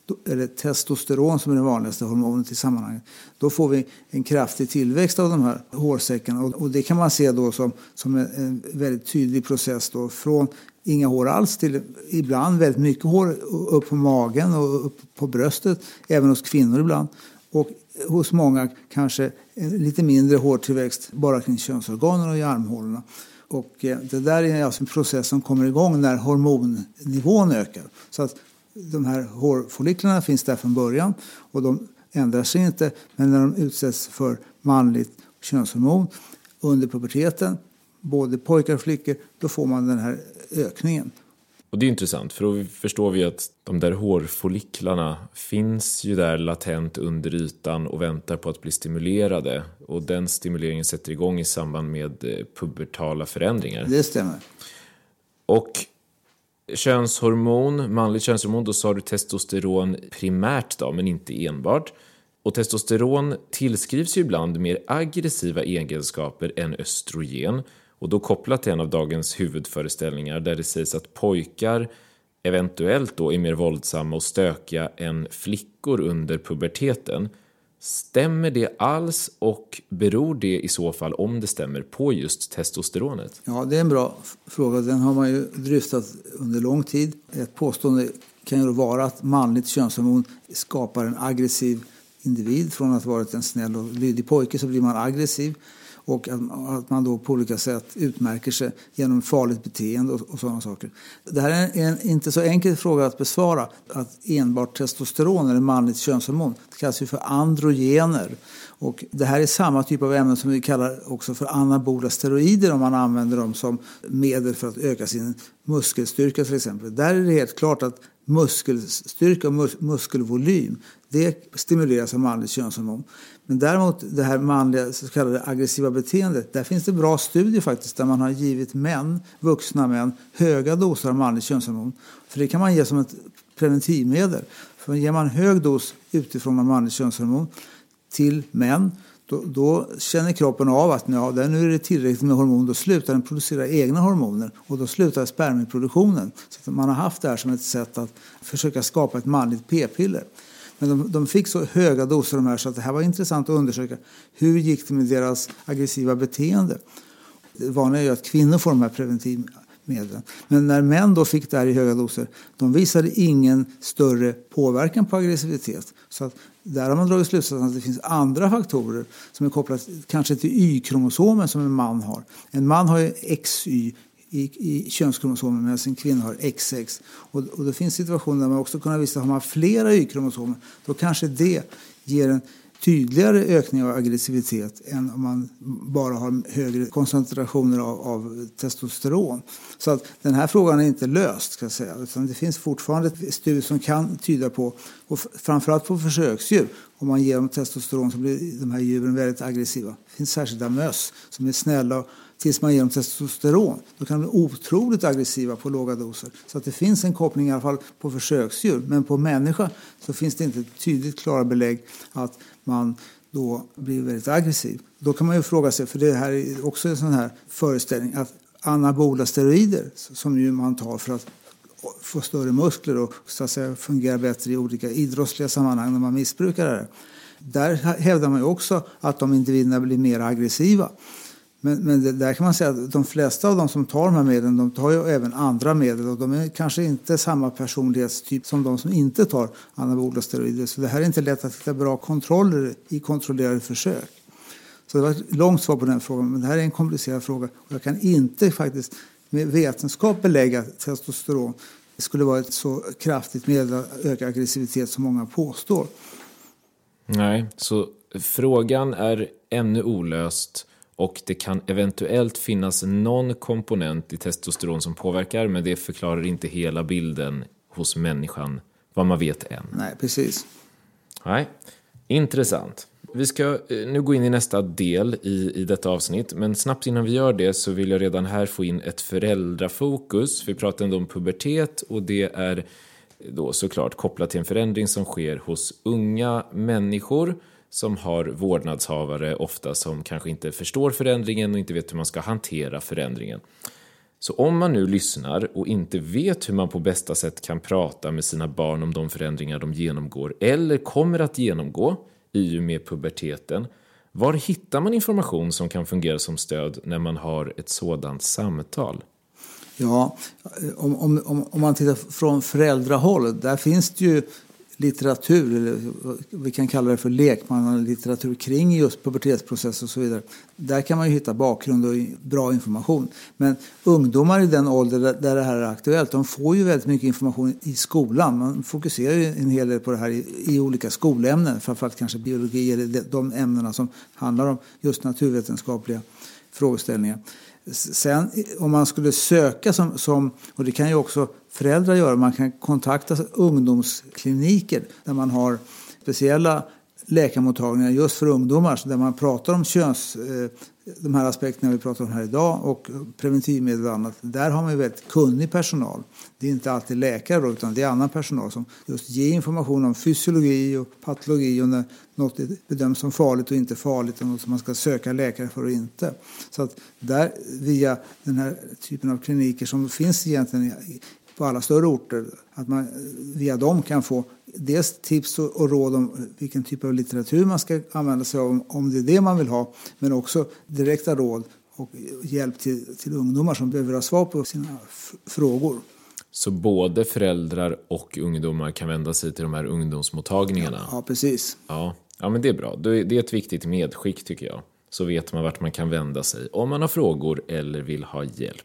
[SPEAKER 7] eller testosteron som är det vanligaste hormonet i sammanhanget, då får vi en kraftig tillväxt av de här hårsäckarna. Och, och det kan man se då som, som en, en väldigt tydlig process då, från inga hår alls till ibland väldigt mycket hår upp på magen och upp på bröstet, även hos kvinnor ibland. Och hos många kanske lite mindre hårtillväxt bara kring könsorganen och i armhålorna. Och det där är alltså en process som kommer igång när hormonnivån ökar. Så att de här hårfolliklarna finns där från början och de ändrar sig inte. Men när de utsätts för manligt könshormon under puberteten, både pojkar och flickor, då får man den här ökningen.
[SPEAKER 1] Och det är intressant, för då förstår vi att de där hårfolliklarna finns ju där latent under ytan och väntar på att bli stimulerade. Och den stimuleringen sätter igång i samband med pubertala förändringar.
[SPEAKER 7] Det stämmer.
[SPEAKER 1] Och könshormon, manligt könshormon, då sa du testosteron primärt då, men inte enbart. Och testosteron tillskrivs ju ibland mer aggressiva egenskaper än östrogen. Och då kopplat till en av dagens huvudföreställningar där det sägs att pojkar eventuellt då är mer våldsamma och stökiga än flickor under puberteten. Stämmer det alls, och beror det i så fall, om det stämmer, på just testosteronet?
[SPEAKER 7] Ja, det är en bra fråga. Den har man ju dryftat under lång tid. Ett påstående kan ju vara att manligt könshormon skapar en aggressiv individ. Från att ha varit en snäll och lydig pojke så blir man aggressiv. Och att man då på olika sätt utmärker sig genom farligt beteende och, och sådana saker. Det här är en inte så enkel fråga att besvara. Att enbart testosteron eller manligt könshormon, det kallas ju för androgener. Och det här är samma typ av ämnen som vi kallar också för anabola steroider, om man använder dem som medel för att öka sin muskelstyrka till exempel. Där är det helt klart att muskelstyrka och mus- muskelvolym, det stimuleras av manligt könshormon. Men däremot det här manliga så kallade aggressiva beteendet, där finns det bra studier faktiskt där man har givit män, vuxna män, höga doser av manligt könshormon. För det kan man ge som ett preventivmedel. För ger man hög dos utifrån av manligt könshormon till män, då, då känner kroppen av att ja, där nu är det tillräckligt med hormon, då slutar den producera egna hormoner och då slutar spermieproduktionen. Så att man har haft det här som ett sätt att försöka skapa ett manligt p-piller. Men de, de fick så höga doser de här så att det här var intressant att undersöka hur gick det med deras aggressiva beteende. Det vanliga är ju att kvinnor får de här preventivmedlen. Men när män då fick det här i höga doser, de visade ingen större påverkan på aggressivitet. Så att där har man dragit slutsatsen att det finns andra faktorer som är kopplade kanske till Y-kromosomen som en man har. En man har ju X Y i, i könskromosomer medan en kvinna har X X. Och, och det finns situationer där man också kan visa att har man flera Y-kromosomer, då kanske det ger en tydligare ökning av aggressivitet än om man bara har högre koncentrationer av, av testosteron. Så att den här frågan är inte löst, ska jag säga, utan det finns fortfarande studier som kan tyda på, och framförallt på försöksdjur, om man ger dem testosteron så blir de här djuren väldigt aggressiva. Det finns särskilda möss som är snälla och tills man ger dem testosteron, då kan de bli otroligt aggressiva på låga doser. Så att det finns en koppling i alla fall på försöksdjur. Men på människa så finns det inte tydligt klara belägg att man då blir väldigt aggressiv. Då kan man ju fråga sig, för det här är också en sån här föreställning, att anabola steroider som ju man tar för att få större muskler och så att säga fungera bättre i olika idrottsliga sammanhang när man missbrukar det. Där hävdar man ju också att de individerna blir mer aggressiva. Men, men det, där kan man säga att de flesta av de som tar de här medlen, de tar ju även andra medel och de är kanske inte samma personlighetstyp som de som inte tar anabola steroider. Så det här är inte lätt att hitta bra kontroller i kontrollerade försök. Så det var ett långt svar på den frågan, men det här är en komplicerad fråga. Och jag kan inte faktiskt med vetenskap belägga att testosteron skulle vara ett så kraftigt medel att öka aggressivitet som många påstår.
[SPEAKER 1] Nej, så frågan är ännu olöst. Och det kan eventuellt finnas någon komponent i testosteron som påverkar, men det förklarar inte hela bilden hos människan, vad man vet än.
[SPEAKER 7] Nej, precis.
[SPEAKER 1] Nej, intressant. Vi ska nu gå in i nästa del i, i detta avsnitt, men snabbt innan vi gör det så vill jag redan här få in ett föräldrafokus. Vi pratar ändå om pubertet och det är då såklart kopplat till en förändring som sker hos unga människor som har vårdnadshavare ofta som kanske inte förstår förändringen och inte vet hur man ska hantera förändringen. Så om man nu lyssnar och inte vet hur man på bästa sätt kan prata med sina barn om de förändringar de genomgår eller kommer att genomgå i och med puberteten, var hittar man information som kan fungera som stöd när man har ett sådant samtal?
[SPEAKER 7] Ja, om, om, om man tittar från föräldrahåll, där finns det ju litteratur, eller vi kan kalla det för lekmannalitteratur kring just pubertetsprocess och så vidare. Där kan man ju hitta bakgrund och bra information. Men ungdomar i den ålder där det här är aktuellt, de får ju väldigt mycket information i skolan. Man fokuserar ju en hel del på det här i, i olika skolämnen, framförallt kanske biologi eller de ämnena som handlar om just naturvetenskapliga frågeställningar. Sen om man skulle söka som, som, och det kan ju också föräldrar göra, man kan kontakta ungdomskliniker där man har speciella läkarmottagningar just för ungdomar, där man pratar om köns, de här aspekterna vi pratar om här idag och preventivmedel och annat. Där har man ju väldigt kunnig personal. Det är inte alltid läkare då, utan det är annan personal som just ger information om fysiologi och patologi och när något bedöms som farligt och inte farligt och något som man ska söka läkare för och inte. Så att där via den här typen av kliniker som finns egentligen på alla större orter, att man via dem kan få dels tips och, och råd om vilken typ av litteratur man ska använda sig av, om det är det man vill ha, men också direkta råd och hjälp till, till ungdomar som behöver ha svar på sina f- frågor.
[SPEAKER 1] Så både föräldrar och ungdomar kan vända sig till de här ungdomsmottagningarna?
[SPEAKER 7] Ja, ja precis.
[SPEAKER 1] Ja. ja, men det är bra. Det är ett viktigt medskick tycker jag. Så vet man vart man kan vända sig om man har frågor eller vill ha hjälp.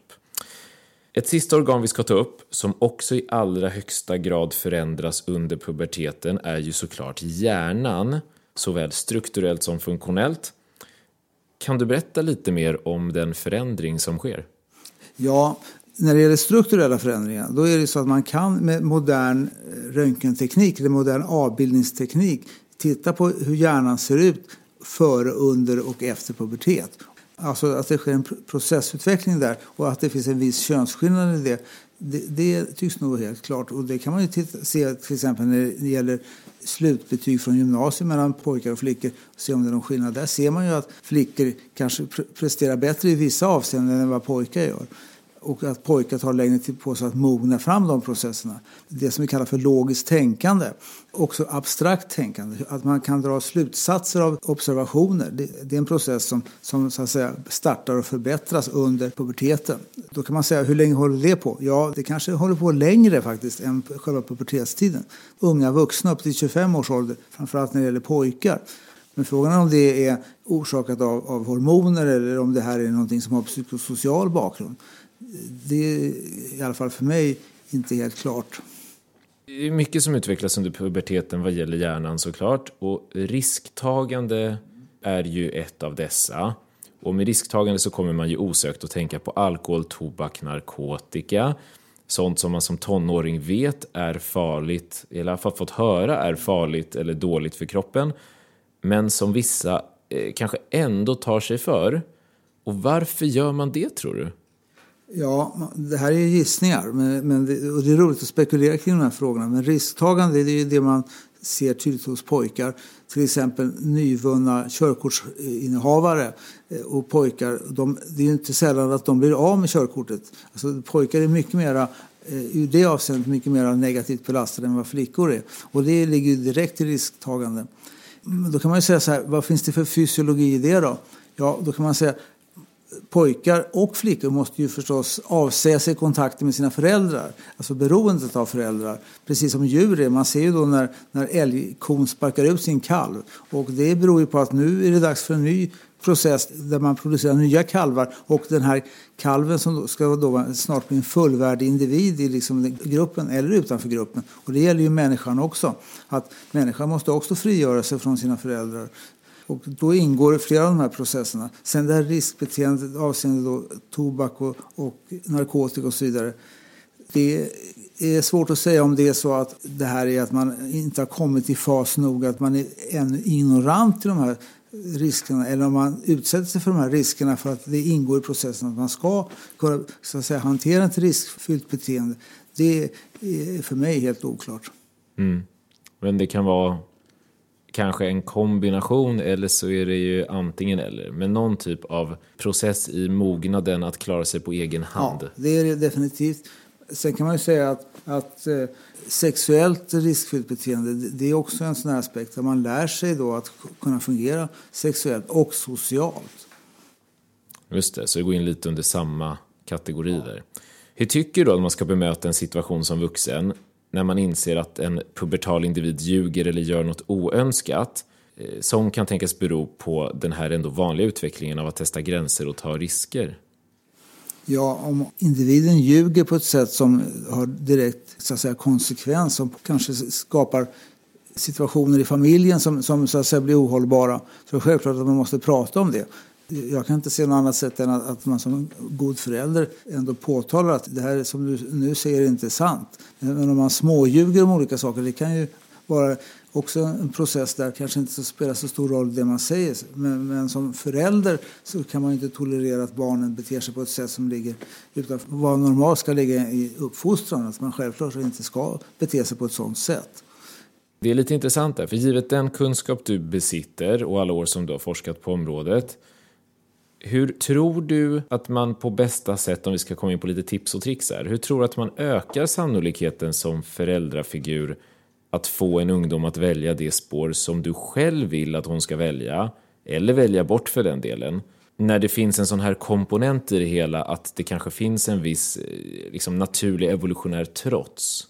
[SPEAKER 1] Ett sista organ vi ska ta upp, som också i allra högsta grad förändras under puberteten, är ju såklart hjärnan, såväl strukturellt som funktionellt. Kan du berätta lite mer om den förändring som sker?
[SPEAKER 7] Ja, när det gäller strukturella förändringar, då är det så att man kan med modern röntgenteknik eller modern avbildningsteknik titta på hur hjärnan ser ut före, under och efter pubertet. Alltså att det sker en processutveckling där och att det finns en viss könsskillnad i det, det, det tycks nog helt klart. Och det kan man ju titta, se till exempel när det gäller slutbetyg från gymnasiet mellan pojkar och flickor. Se om det är någon skillnad. Där ser man ju att flickor kanske presterar bättre i vissa avseenden än vad pojkar gör. Och att pojkar tar längre tid på sig att mogna fram de processerna. Det som vi kallar för logiskt tänkande. Också abstrakt tänkande. Att man kan dra slutsatser av observationer. Det, det är en process som, som så att säga, startar och förbättras under puberteten. Då kan man säga, hur länge håller det på? Ja, det kanske håller på längre faktiskt än själva pubertetstiden. Unga vuxna upp till tjugofem års ålder. Framförallt när det gäller pojkar. Men frågan är om det är orsakat av, av hormoner eller om det här är någonting som har psykosocial bakgrund. Det är i alla fall för mig inte helt klart.
[SPEAKER 1] Det är mycket som utvecklas under puberteten vad gäller hjärnan såklart. Och risktagande är ju ett av dessa. Och med risktagande så kommer man ju osökt att tänka på alkohol, tobak, narkotika. Sånt som man som tonåring vet är farligt, eller i alla fall fått höra är farligt eller dåligt för kroppen. Men som vissa eh, kanske ändå tar sig för. Och varför gör man det, tror du?
[SPEAKER 7] Ja, det här är gissningar, men, men det, och det är roligt att spekulera kring de här frågorna. Men risktagande, det är ju det man ser tydligt hos pojkar. Till exempel nyvunna körkortsinnehavare och pojkar. De, det är ju inte sällan att de blir av med körkortet. Alltså, pojkar är mycket mera, i det avseendet mycket mer negativt belastade än vad flickor är. Och det ligger ju direkt i risktagande. Då kan man ju säga så här, vad finns det för fysiologi i det då? Ja, då kan man säga pojkar och flickor måste ju förstås avsäga sig kontakten med sina föräldrar. Alltså beroendet av föräldrar. Precis som djur är. Man ser ju då när, när älgkon sparkar ut sin kalv. Och det beror ju på att nu är det dags för en ny process där man producerar nya kalvar. Och den här kalven som då ska då snart bli en fullvärdig individ i liksom gruppen eller utanför gruppen. Och det gäller ju människan också. Att människan måste också frigöra sig från sina föräldrar. Och då ingår flera av de här processerna. Sen det här riskbeteendet avseende då tobak och, och narkotika och så vidare. Det är svårt att säga om det är så att det här är att man inte har kommit i fas nog. Att man är ännu ignorant till de här riskerna. Eller om man utsätter sig för de här riskerna för att det ingår i processen. Att man ska kunna så att säga, hantera ett riskfyllt beteende. Det är för mig helt oklart.
[SPEAKER 1] Mm. Men det kan vara kanske en kombination, eller så är det ju antingen eller. Men någon typ av process i mognaden att klara sig på egen hand.
[SPEAKER 7] Ja, det är det definitivt. Sen kan man ju säga att, att eh, sexuellt riskfyllt beteende, det, det är också en sån här aspekt där man lär sig då att kunna fungera sexuellt och socialt.
[SPEAKER 1] Just det, så det går in lite under samma kategori där. Hur tycker du att man ska bemöta en situation som vuxen när man inser att en pubertal individ ljuger eller gör något oönskat eh, som kan tänkas bero på den här ändå vanliga utvecklingen av att testa gränser och ta risker?
[SPEAKER 7] Ja, om individen ljuger på ett sätt som har direkt så att säga, konsekvens, som kanske skapar situationer i familjen som, som så att säga, blir ohållbara, så är det självklart att man måste prata om det. Jag kan inte se något annat sätt än att, att man som god förälder ändå påtalar att det här som du nu säger inte är sant. Men om man småljuger om olika saker, det kan ju vara också en process där kanske inte så spelar så stor roll det man säger. Men, men som förälder så kan man inte tolerera att barnen beter sig på ett sätt som ligger utanför vad normalt ska ligga i uppfostran. Att man självklart inte ska bete sig på ett sådant sätt.
[SPEAKER 1] Det är lite intressant där, för givet den kunskap du besitter och alla år som du har forskat på området, hur tror du att man på bästa sätt, om vi ska komma in på lite tips och tricks här, hur tror du att man ökar sannolikheten som föräldrafigur att få en ungdom att välja det spår som du själv vill att hon ska välja, eller välja bort för den delen, när det finns en sån här komponent i det hela att det kanske finns en viss liksom, naturlig evolutionär trots?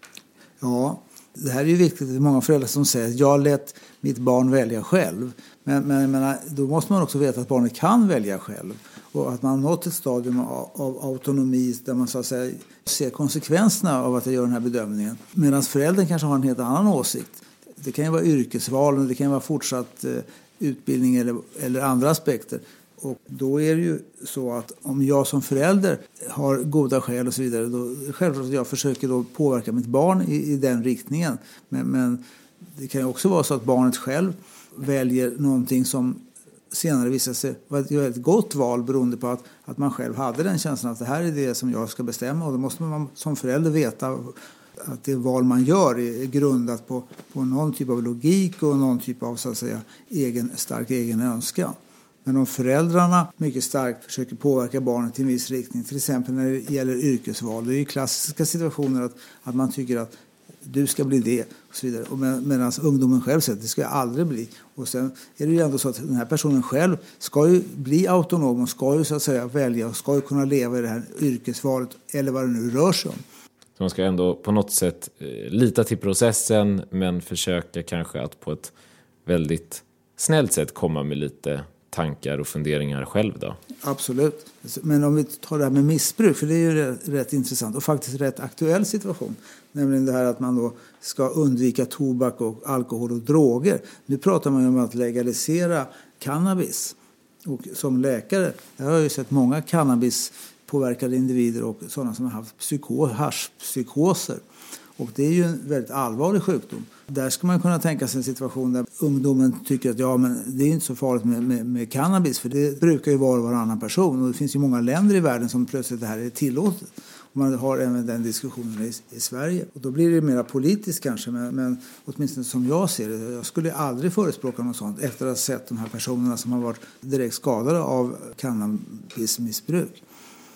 [SPEAKER 7] Ja, det här är ju viktigt. Det är många föräldrar som säger att jag lät mitt barn välja själv. Men, men jag menar, då måste man också veta att barnet kan välja själv. Och att man har nått ett stadium av, av autonomi där man så att säga ser konsekvenserna av att jag gör den här bedömningen. Medan föräldern kanske har en helt annan åsikt. Det kan ju vara yrkesval, det kan ju vara fortsatt eh, utbildning eller, eller andra aspekter. Och då är det ju så att om jag som förälder har goda skäl och så vidare, då är det självklart att jag försöker då påverka mitt barn i, i den riktningen. Men, men det kan ju också vara så att barnet själv väljer någonting som senare visar sig vara ett gott val beroende på att, att man själv hade den känslan att det här är det som jag ska bestämma. Och då måste man som förälder veta att det val man gör är grundat på, på någon typ av logik och någon typ av så att säga, egen, stark egen önskan. Men om föräldrarna mycket starkt försöker påverka barnet i en viss riktning, till exempel när det gäller yrkesval, det är ju klassiska situationer att, att man tycker att du ska bli det och så vidare. Och med, medan ungdomen själv säger att det ska jag aldrig bli. Och sen är det ju ändå så att den här personen själv ska ju bli autonom och ska ju så att säga välja och ska ju kunna leva i det här yrkesvalet eller vad det nu rör sig om.
[SPEAKER 1] Så man ska ändå på något sätt eh, lita till processen men försöka kanske att på ett väldigt snällt sätt komma med lite tankar och funderingar själv då?
[SPEAKER 7] Absolut. Men om vi tar det här med missbruk, för det är ju rätt, rätt intressant och faktiskt rätt aktuell situation. Nämligen det här att man då ska undvika tobak och alkohol och droger. Nu pratar man ju om att legalisera cannabis. Och som läkare, jag har ju sett många cannabispåverkade individer och sådana som har haft psykos, haschpsykoser. Och det är ju en väldigt allvarlig sjukdom. Där ska man kunna tänka sig en situation där ungdomen tycker att ja, men det är inte så farligt med, med, med cannabis. För det brukar ju vara varannan person. Och det finns ju många länder i världen som plötsligt det här är tillåtet. Och man har även den diskussionen i, i Sverige. Och då blir det mer politiskt kanske. Men, men åtminstone som jag ser det. Jag skulle aldrig förespråka något sånt efter att ha sett de här personerna som har varit direkt skadade av cannabismissbruk.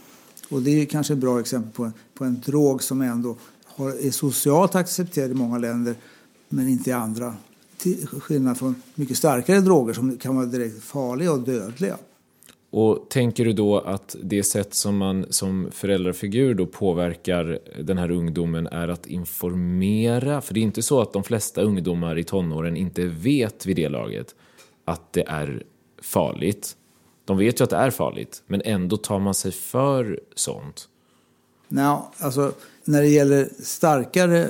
[SPEAKER 7] Och det är ju kanske ett bra exempel på en, på en drog som ändå är socialt accepterad i många länder men inte i andra. Till skillnad från mycket starkare droger som kan vara direkt farliga och dödliga.
[SPEAKER 1] Och tänker du då att det sätt som man som föräldrafigur då påverkar den här ungdomen är att informera? För det är inte så att de flesta ungdomar i tonåren inte vet vid det laget att det är farligt. De vet ju att det är farligt, men ändå tar man sig för sånt. Nej, alltså när det gäller starkare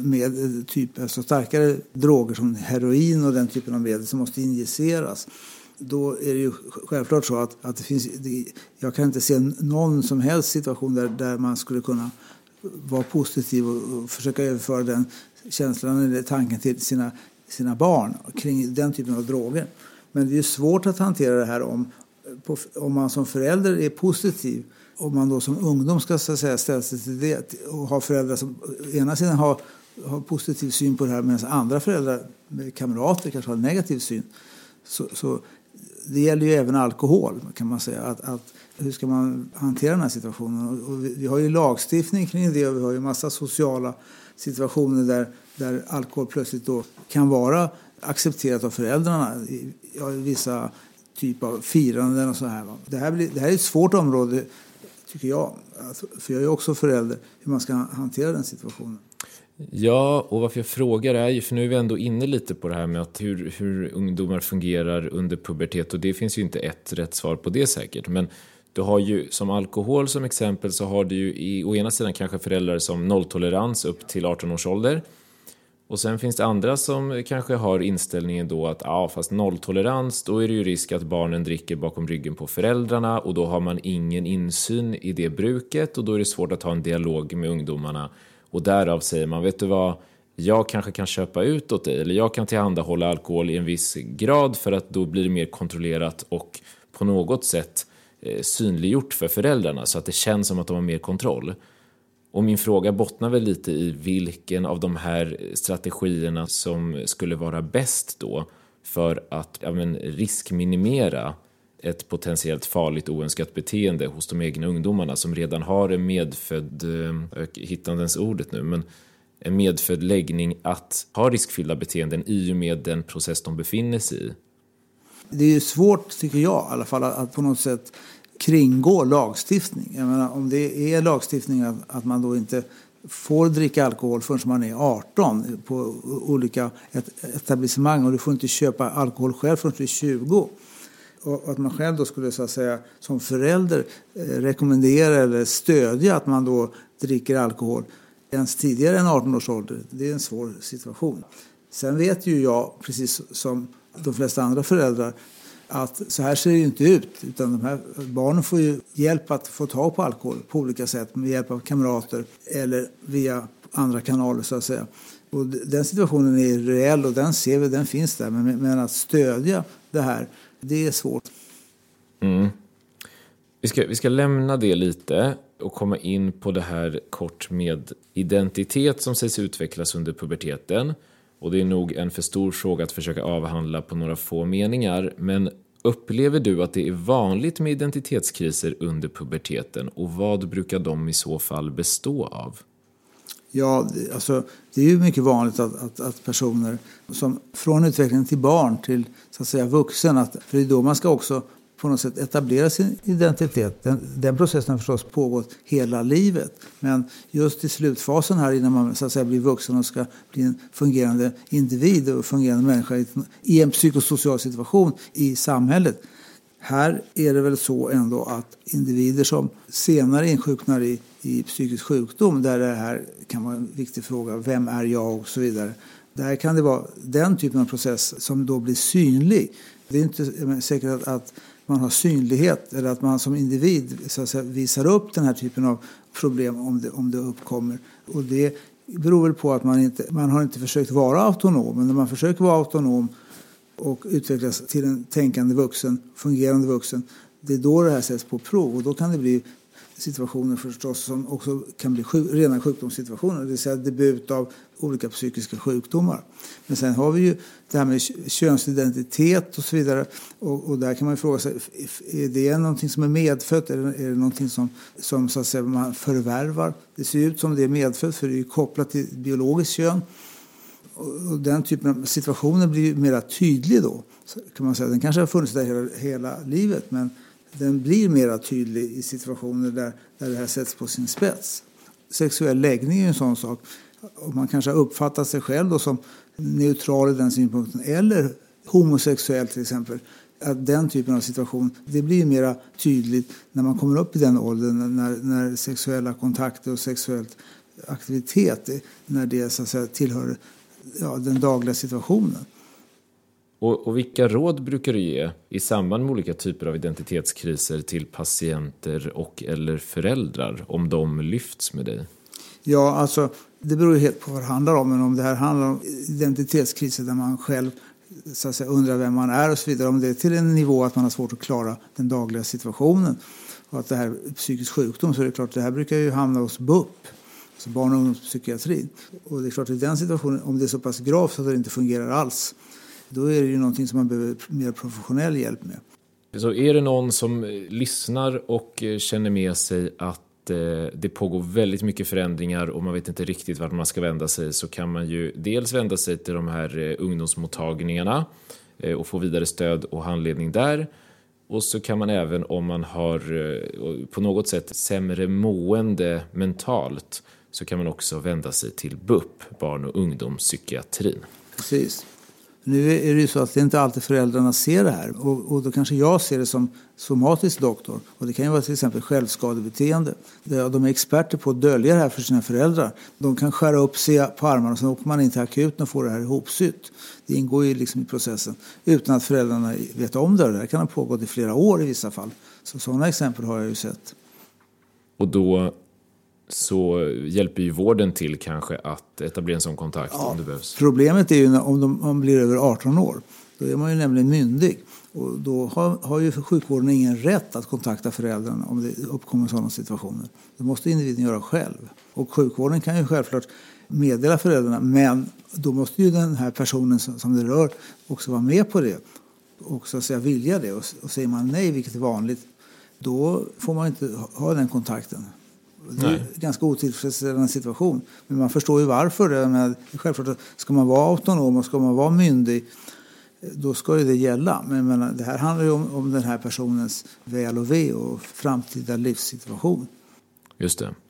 [SPEAKER 1] med typ alltså starkare droger som heroin och den typen av medel som måste injiceras, då är det ju självklart så att, att det finns det, jag kan inte se någon som helst situation där, där man skulle kunna vara positiv och, och försöka överföra den känslan eller tanken till sina, sina barn kring den typen av droger. Men det är ju svårt att hantera det här om, på, om man som förälder är positiv. Om man då som ungdom ska så att säga, ställa sig till det och ha föräldrar som ena sidan har
[SPEAKER 7] har positiv syn på det här medan andra föräldrar med kamrater kanske har negativ syn. Så, så det gäller ju även alkohol, kan man säga. Att, att, hur ska man hantera den här situationen? Och, och vi, vi har ju lagstiftning kring det och vi har ju massa sociala situationer där, där alkohol plötsligt då kan vara accepterat av föräldrarna i, ja, i vissa typer av firanden och så här. Det här, blir, det här är ett svårt område, tycker jag. För jag är också förälder, hur man ska hantera den situationen.
[SPEAKER 1] Ja, och varför jag frågar är ju, för nu är vi ändå inne lite på det här med att hur, hur ungdomar fungerar under pubertet, och det finns ju inte ett rätt svar på det säkert, men du har ju som alkohol som exempel, så har du ju i, å ena sidan kanske föräldrar som nolltolerans upp till arton års ålder, och sen finns det andra som kanske har inställningen då att ja, fast nolltolerans, då är det ju risk att barnen dricker bakom ryggen på föräldrarna, och då har man ingen insyn i det bruket, och då är det svårt att ha en dialog med ungdomarna. Och därav säger man, vet du vad, jag kanske kan köpa ut åt dig, eller jag kan tillhandahålla alkohol i en viss grad, för att då blir det mer kontrollerat och på något sätt eh, synliggjort för föräldrarna, så att det känns som att de har mer kontroll. Och min fråga bottnar väl lite i vilken av de här strategierna som skulle vara bäst då för att ja, men, riskminimera ett potentiellt farligt oönskat beteende hos de egna ungdomarna som redan har en medfödd, jag hittar inte ens ordet nu, men en medfödd läggning att ha riskfyllda beteenden i och med den process de befinner sig i.
[SPEAKER 7] Det är ju svårt, tycker jag i alla fall, att på något sätt kringgå lagstiftning. Jag menar, om det är lagstiftning att, att man då inte får dricka alkohol förrän man är arton på olika etablissemang, och du får inte köpa alkohol själv förrän du är tjugo. Och att man själv då skulle så att säga som förälder eh, rekommendera eller stödja att man då dricker alkohol ens tidigare än arton års ålder, det är en svår situation. Sen vet ju jag, precis som de flesta andra föräldrar, att så här ser det ju inte ut, utan de här barnen får ju hjälp att få tag på alkohol på olika sätt med hjälp av kamrater eller via andra kanaler så att säga. Och den situationen är reell och den ser vi, den finns där, men, men att stödja det här, det är svårt.
[SPEAKER 1] Mm. Vi ska, vi ska lämna det lite och komma in på det här kort med identitet som sägs utvecklas under puberteten. Och det är nog en för stor fråga att försöka avhandla på några få meningar. Men upplever du att det är vanligt med identitetskriser under puberteten? Och vad brukar de i så fall bestå av?
[SPEAKER 7] Ja, alltså, det är ju mycket vanligt att, att, att personer som från utvecklingen till barn till så att säga vuxen, att, för det är då man ska också på något sätt etablera sin identitet. Den, den processen har förstås pågått hela livet. Men just i slutfasen här innan man så att säga blir vuxen och ska bli en fungerande individ och fungerande människa i, i en psykosocial situation i samhället. Här är det väl så ändå att individer som senare insjuknar i, i psykisk sjukdom, där det här kan vara en viktig fråga, vem är jag och så vidare. Där kan det vara den typen av process som då blir synlig. Det är inte säkert att, att man har synlighet eller att man som individ så att säga, visar upp den här typen av problem om det, om det uppkommer. Och det beror väl på att man inte man har inte försökt vara autonom, men när man försöker vara autonom och utvecklas till en tänkande vuxen, fungerande vuxen, det är då det här sätts på prov, och då kan det bli situationer förstås som också kan bli sjuk, rena sjukdomssituationer, det vill säga debut av olika psykiska sjukdomar. Men sen har vi ju det här med könsidentitet och så vidare, och, och där kan man ju fråga sig, är det någonting som är medfött eller är det någonting som, som så att säga, man förvärvar? Det ser ut som det är medfött, för det är ju kopplat till biologiskt kön. Och den typen av situationer blir ju mer tydlig då, kan man säga. Den kanske har funnits där hela, hela livet, men den blir mer tydlig i situationer där, där det här sätts på sin spets. Sexuell läggning är ju en sån sak. Och man kanske har uppfattat sig själv då som neutral i den synpunkten, eller homosexuell till exempel. Att den typen av situation, det blir mer tydligt när man kommer upp i den åldern, när, när sexuella kontakter och sexuell aktivitet, när det så att säga tillhör ja, den dagliga situationen.
[SPEAKER 1] Och, och vilka råd brukar du ge i samband med olika typer av identitetskriser till patienter och eller föräldrar om de lyfts med dig?
[SPEAKER 7] Ja, alltså det beror ju helt på vad det handlar om. Men om det här handlar om identitetskriser där man själv så att säga, undrar vem man är och så vidare. Om det är till en nivå att man har svårt att klara den dagliga situationen och att det här är psykisk sjukdom, så är det klart att det här brukar ju hamna hos B U P. alltså barn- och ungdomspsykiatrin. Och det är klart att i den situationen, om det är så pass gravt så att det inte fungerar alls, då är det ju någonting som man behöver mer professionell hjälp med.
[SPEAKER 1] Så är det någon som lyssnar och känner med sig att det pågår väldigt mycket förändringar och man vet inte riktigt vart man ska vända sig, så kan man ju dels vända sig till de här ungdomsmottagningarna och få vidare stöd och handledning där. Och så kan man även, om man har på något sätt sämre mående mentalt, så kan man också vända sig till B U P, barn- och ungdomspsykiatrin.
[SPEAKER 7] Precis. Nu är det ju så att det inte alltid föräldrarna ser det här. Och, och då kanske jag ser det som somatisk doktor. Och det kan ju vara till exempel självskadebeteende. De är experter på att dölja det här för sina föräldrar. De kan skära upp sig på armarna och sen åker man in till akuten och får det här ihopsytt. Det ingår ju liksom i processen. Utan att föräldrarna vet om det. Det här kan ha pågått i flera år i vissa fall. Så sådana exempel har jag ju sett.
[SPEAKER 1] Och då så hjälper ju vården till kanske att etablera en sån kontakt, ja, om det behövs.
[SPEAKER 7] Problemet är ju när, om de, man blir över arton år. Då är man ju nämligen myndig. Och då har, har ju sjukvården ingen rätt att kontakta föräldrarna om det uppkommer sådana situationer. Det måste individen göra själv. Och sjukvården kan ju självklart meddela föräldrarna. Men då måste ju den här personen som, som det rör också vara med på det. Och så att säga vilja det. Och, och säger man nej, vilket är vanligt, då får man inte ha den kontakten. Det är en ganska otillfredsställande situation. Men man förstår ju varför. Det är självklart att ska man vara autonom och ska man vara myndig, då ska ju det gälla. Men menar, det här handlar ju om, om den här personens väl och ve och framtida livssituation.
[SPEAKER 1] Just det.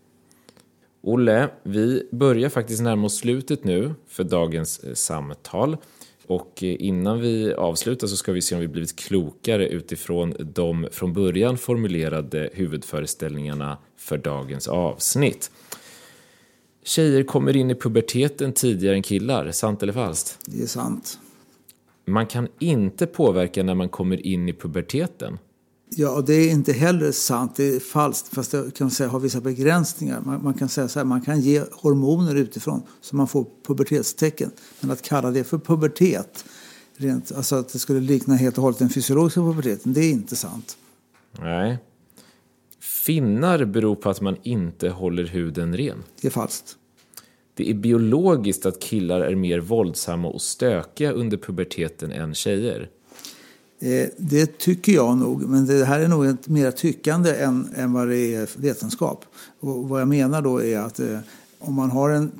[SPEAKER 1] Olle, vi börjar faktiskt närma oss slutet nu för dagens eh, samtal. Och innan vi avslutar så ska vi se om vi blivit klokare utifrån de från början formulerade huvudföreställningarna för dagens avsnitt. Tjejer kommer in i puberteten tidigare än killar, sant eller falskt?
[SPEAKER 7] Det är sant.
[SPEAKER 1] Man kan inte påverka när man kommer in i puberteten.
[SPEAKER 7] Ja, det är inte heller sant, det är falskt, fast det kan säga har vissa begränsningar. Man, man kan säga så här, man kan ge hormoner utifrån så man får pubertetstecken. Men att kalla det för pubertet, rent, alltså att det skulle likna helt och hållet den fysiologiska puberteten, det är inte sant.
[SPEAKER 1] Nej. Finnar beror på att man inte håller huden ren.
[SPEAKER 7] Det är falskt.
[SPEAKER 1] Det är biologiskt att killar är mer våldsamma och stökiga under puberteten än tjejer.
[SPEAKER 7] Eh, det tycker jag nog, men det här är nog ett mer tyckande än, än vad det är vetenskap. Och vad jag menar då är att eh, om man har en,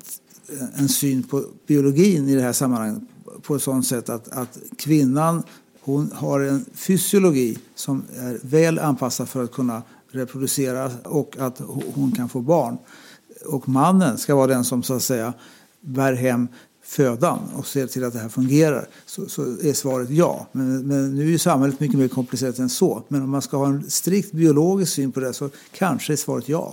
[SPEAKER 7] en syn på biologin i det här sammanhanget på ett sådant sätt att, att kvinnan, hon har en fysiologi som är väl anpassad för att kunna reproducera och att hon kan få barn. Och mannen ska vara den som så att säga bär hem födan och ser till att det här fungerar, så, så är svaret ja. Men, men nu är ju samhället mycket mer komplicerat än så. Men om man ska ha en strikt biologisk syn på det så kanske är svaret ja.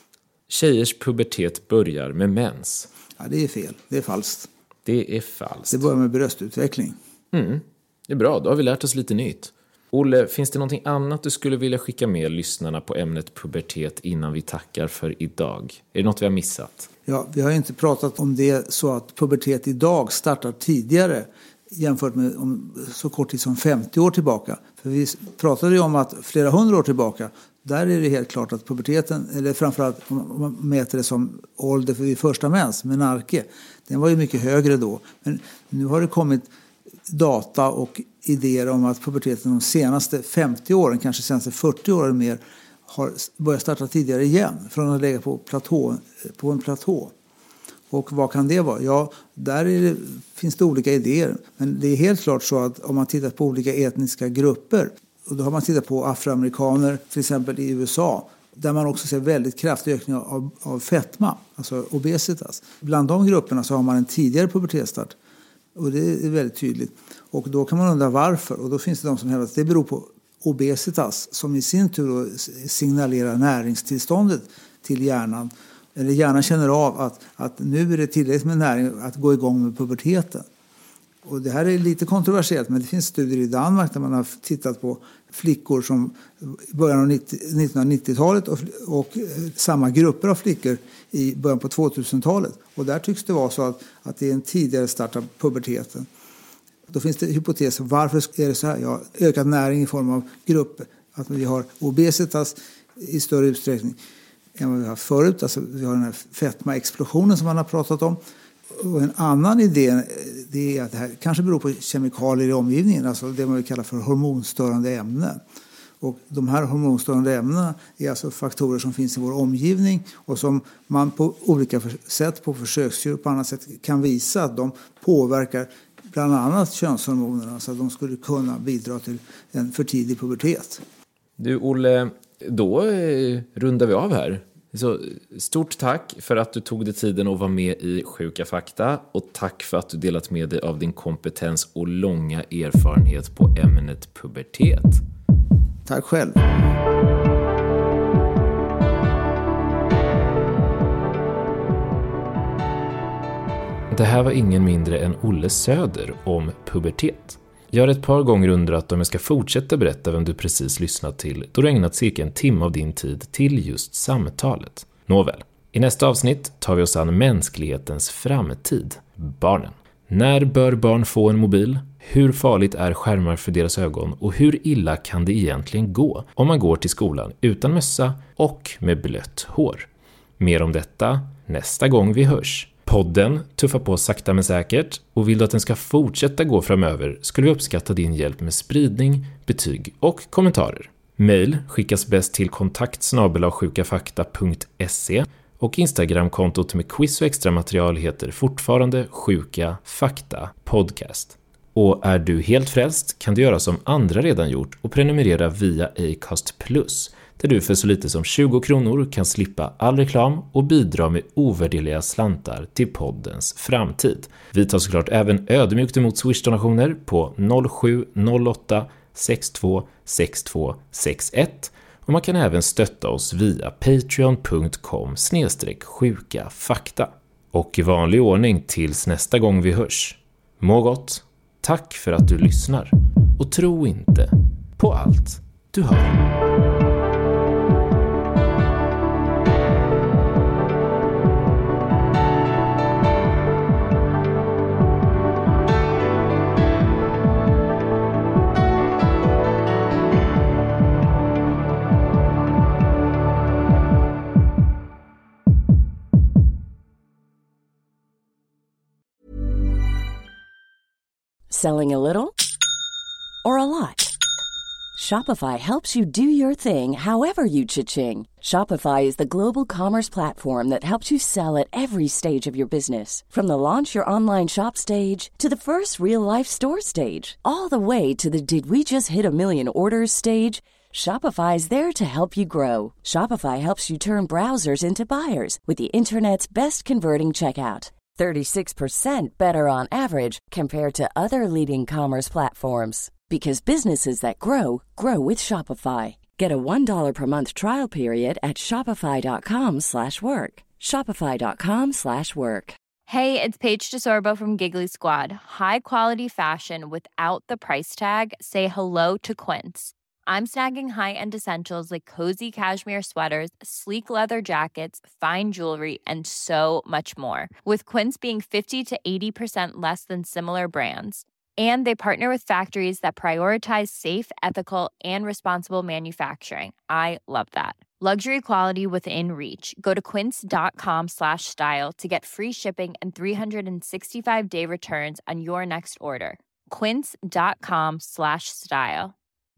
[SPEAKER 1] Tjejers pubertet börjar med mens.
[SPEAKER 7] Ja, det är fel. Det är falskt.
[SPEAKER 1] Det är falskt.
[SPEAKER 7] Det börjar med bröstutveckling.
[SPEAKER 1] Mm, det är bra, då har vi lärt oss lite nytt. Olle, finns det någonting annat du skulle vilja skicka med lyssnarna på ämnet pubertet innan vi tackar för idag? Är det något vi har missat?
[SPEAKER 7] Ja, vi har ju inte pratat om det så att pubertet idag startar tidigare jämfört med om, så kort tid som femtio år tillbaka. För vi pratade ju om att flera hundra år tillbaka, där är det helt klart att puberteten, eller framförallt om man mäter det som ålder för första mens, menarke, den var ju mycket högre då. Men nu har det kommit data och idéer om att puberteten de senaste femtio åren, kanske senaste fyrtio åren mer, har börjat starta tidigare igen från att lägga på, platå, på en platå. Och vad kan det vara? Ja, där är det, finns det olika idéer. Men det är helt klart så att om man tittar på olika etniska grupper, och då har man tittat på afroamerikaner till exempel i U S A, där man också ser väldigt kraftig ökning av, av fetma, alltså obesitas. Bland de grupperna så har man en tidigare pubertetsstart. Och det är väldigt tydligt. Och då kan man undra varför. Och då finns det de som hävdar att det beror på obesitas, som i sin tur signalerar näringstillståndet till hjärnan. Eller hjärnan känner av att, att nu är det tillräckligt med näring att gå igång med puberteten. Och det här är lite kontroversiellt, men det finns studier i Danmark där man har tittat på flickor som i början av nittonhundranittiotalet och, och samma grupper av flickor i början på tvåtusentalet. Och där tycks det vara så att, att det är en tidigare start av puberteten. Då finns det hypoteser. Varför är det så här? Ja, ökad näring i form av grupper. Att vi har obesitas i större utsträckning. än vad vi har haft förut. Alltså, vi har den här fetmaexplosionen som man har pratat om. Och en annan idé det är att det här kanske beror på kemikalier i omgivningen, alltså det man vill kalla för hormonstörande ämnen. Och de här hormonstörande ämnena är alltså faktorer som finns i vår omgivning och som man på olika sätt, på försöksdjur och på annat sätt kan visa att de påverkar bland annat könshormonerna, så att de skulle kunna bidra till en för tidig pubertet.
[SPEAKER 1] Du Olle, då eh, rundar vi av här. Så stort tack för att du tog dig tiden att vara med i Sjuka Fakta, och tack för att du delat med dig av din kompetens och långa erfarenhet på ämnet pubertet.
[SPEAKER 7] Tack själv.
[SPEAKER 1] Det här var ingen mindre än Olle Söder om pubertet. Jag har ett par gånger undrat om jag ska fortsätta berätta vem du precis lyssnat till, då du ägnat cirka en timme av din tid till just samtalet. Nåväl, i nästa avsnitt tar vi oss an mänsklighetens framtid, barnen. När bör barn få en mobil? Hur farligt är skärmar för deras ögon? Och hur illa kan det egentligen gå om man går till skolan utan mössa och med blött hår? Mer om detta nästa gång vi hörs. Podden tuffar på sakta men säkert, och vill du att den ska fortsätta gå framöver skulle vi uppskatta din hjälp med spridning, betyg och kommentarer. Mail skickas bäst till kontakt snabel-a sjukafakta punkt se, och Instagramkontot med quiz och extra material heter fortfarande Sjuka Fakta Podcast. Och är du helt frälst kan du göra som andra redan gjort och prenumerera via Acast Plus, där du för så lite som tjugo kronor kan slippa all reklam och bidra med ovärderliga slantar till poddens framtid. Vi tar såklart även ödmjukt emot Swish-donationer på noll sju noll åtta sex två sex två sex ett, och man kan även stötta oss via patreon punkt com snedstreck sjuka fakta. Och i vanlig ordning tills nästa gång vi hörs. Må gott, tack för att du lyssnar, och tro inte på allt du hör.
[SPEAKER 2] Selling a little or a lot? Shopify helps you do your thing however you cha-ching. Shopify is the global commerce platform that helps you sell at every stage of your business. From the launch your online shop stage to the first real-life store stage, all the way to the did we just hit a million orders stage. Shopify is there to help you grow. Shopify helps you turn browsers into buyers with the internet's best converting checkout. thirty-six percent better on average compared to other leading commerce platforms. Because businesses that grow, grow with Shopify. Get a one dollar per month trial period at shopify.com slash work. Shopify.com slash work.
[SPEAKER 4] Hey, it's Paige DeSorbo from Giggly Squad. High quality fashion without the price tag. Say hello to Quince. I'm snagging high-end essentials like cozy cashmere sweaters, sleek leather jackets, fine jewelry, and so much more. With Quince being fifty to eighty percent less than similar brands. And they partner with factories that prioritize safe, ethical, and responsible manufacturing. I love that. Luxury quality within reach. Go to quince.com slash style to get free shipping and three sixty-five day returns on your next order. Quince.com slash style.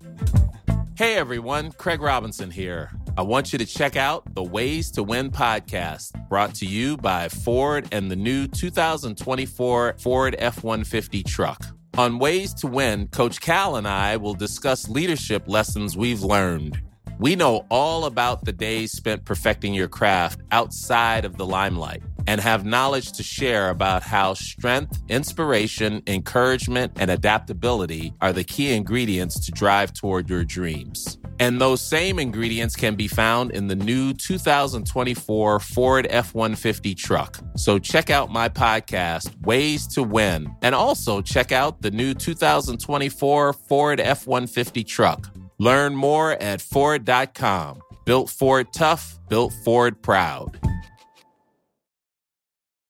[SPEAKER 8] Hey everyone, Craig Robinson here. I want you to check out the Ways to Win podcast, brought to you by Ford and the new two thousand twenty-four Ford F one fifty truck. On Ways to Win, Coach Cal and I will discuss leadership lessons we've learned. We know all about the days spent perfecting your craft outside of the limelight and have knowledge to share about how strength, inspiration, encouragement, and adaptability are the key ingredients to drive toward your dreams. And those same ingredients can be found in the new two thousand twenty-four Ford F one fifty truck. So check out my podcast, Ways to Win, and also check out the new two thousand twenty-four Ford F one fifty truck. Learn more at Ford dot com. Built Ford tough, built Ford proud.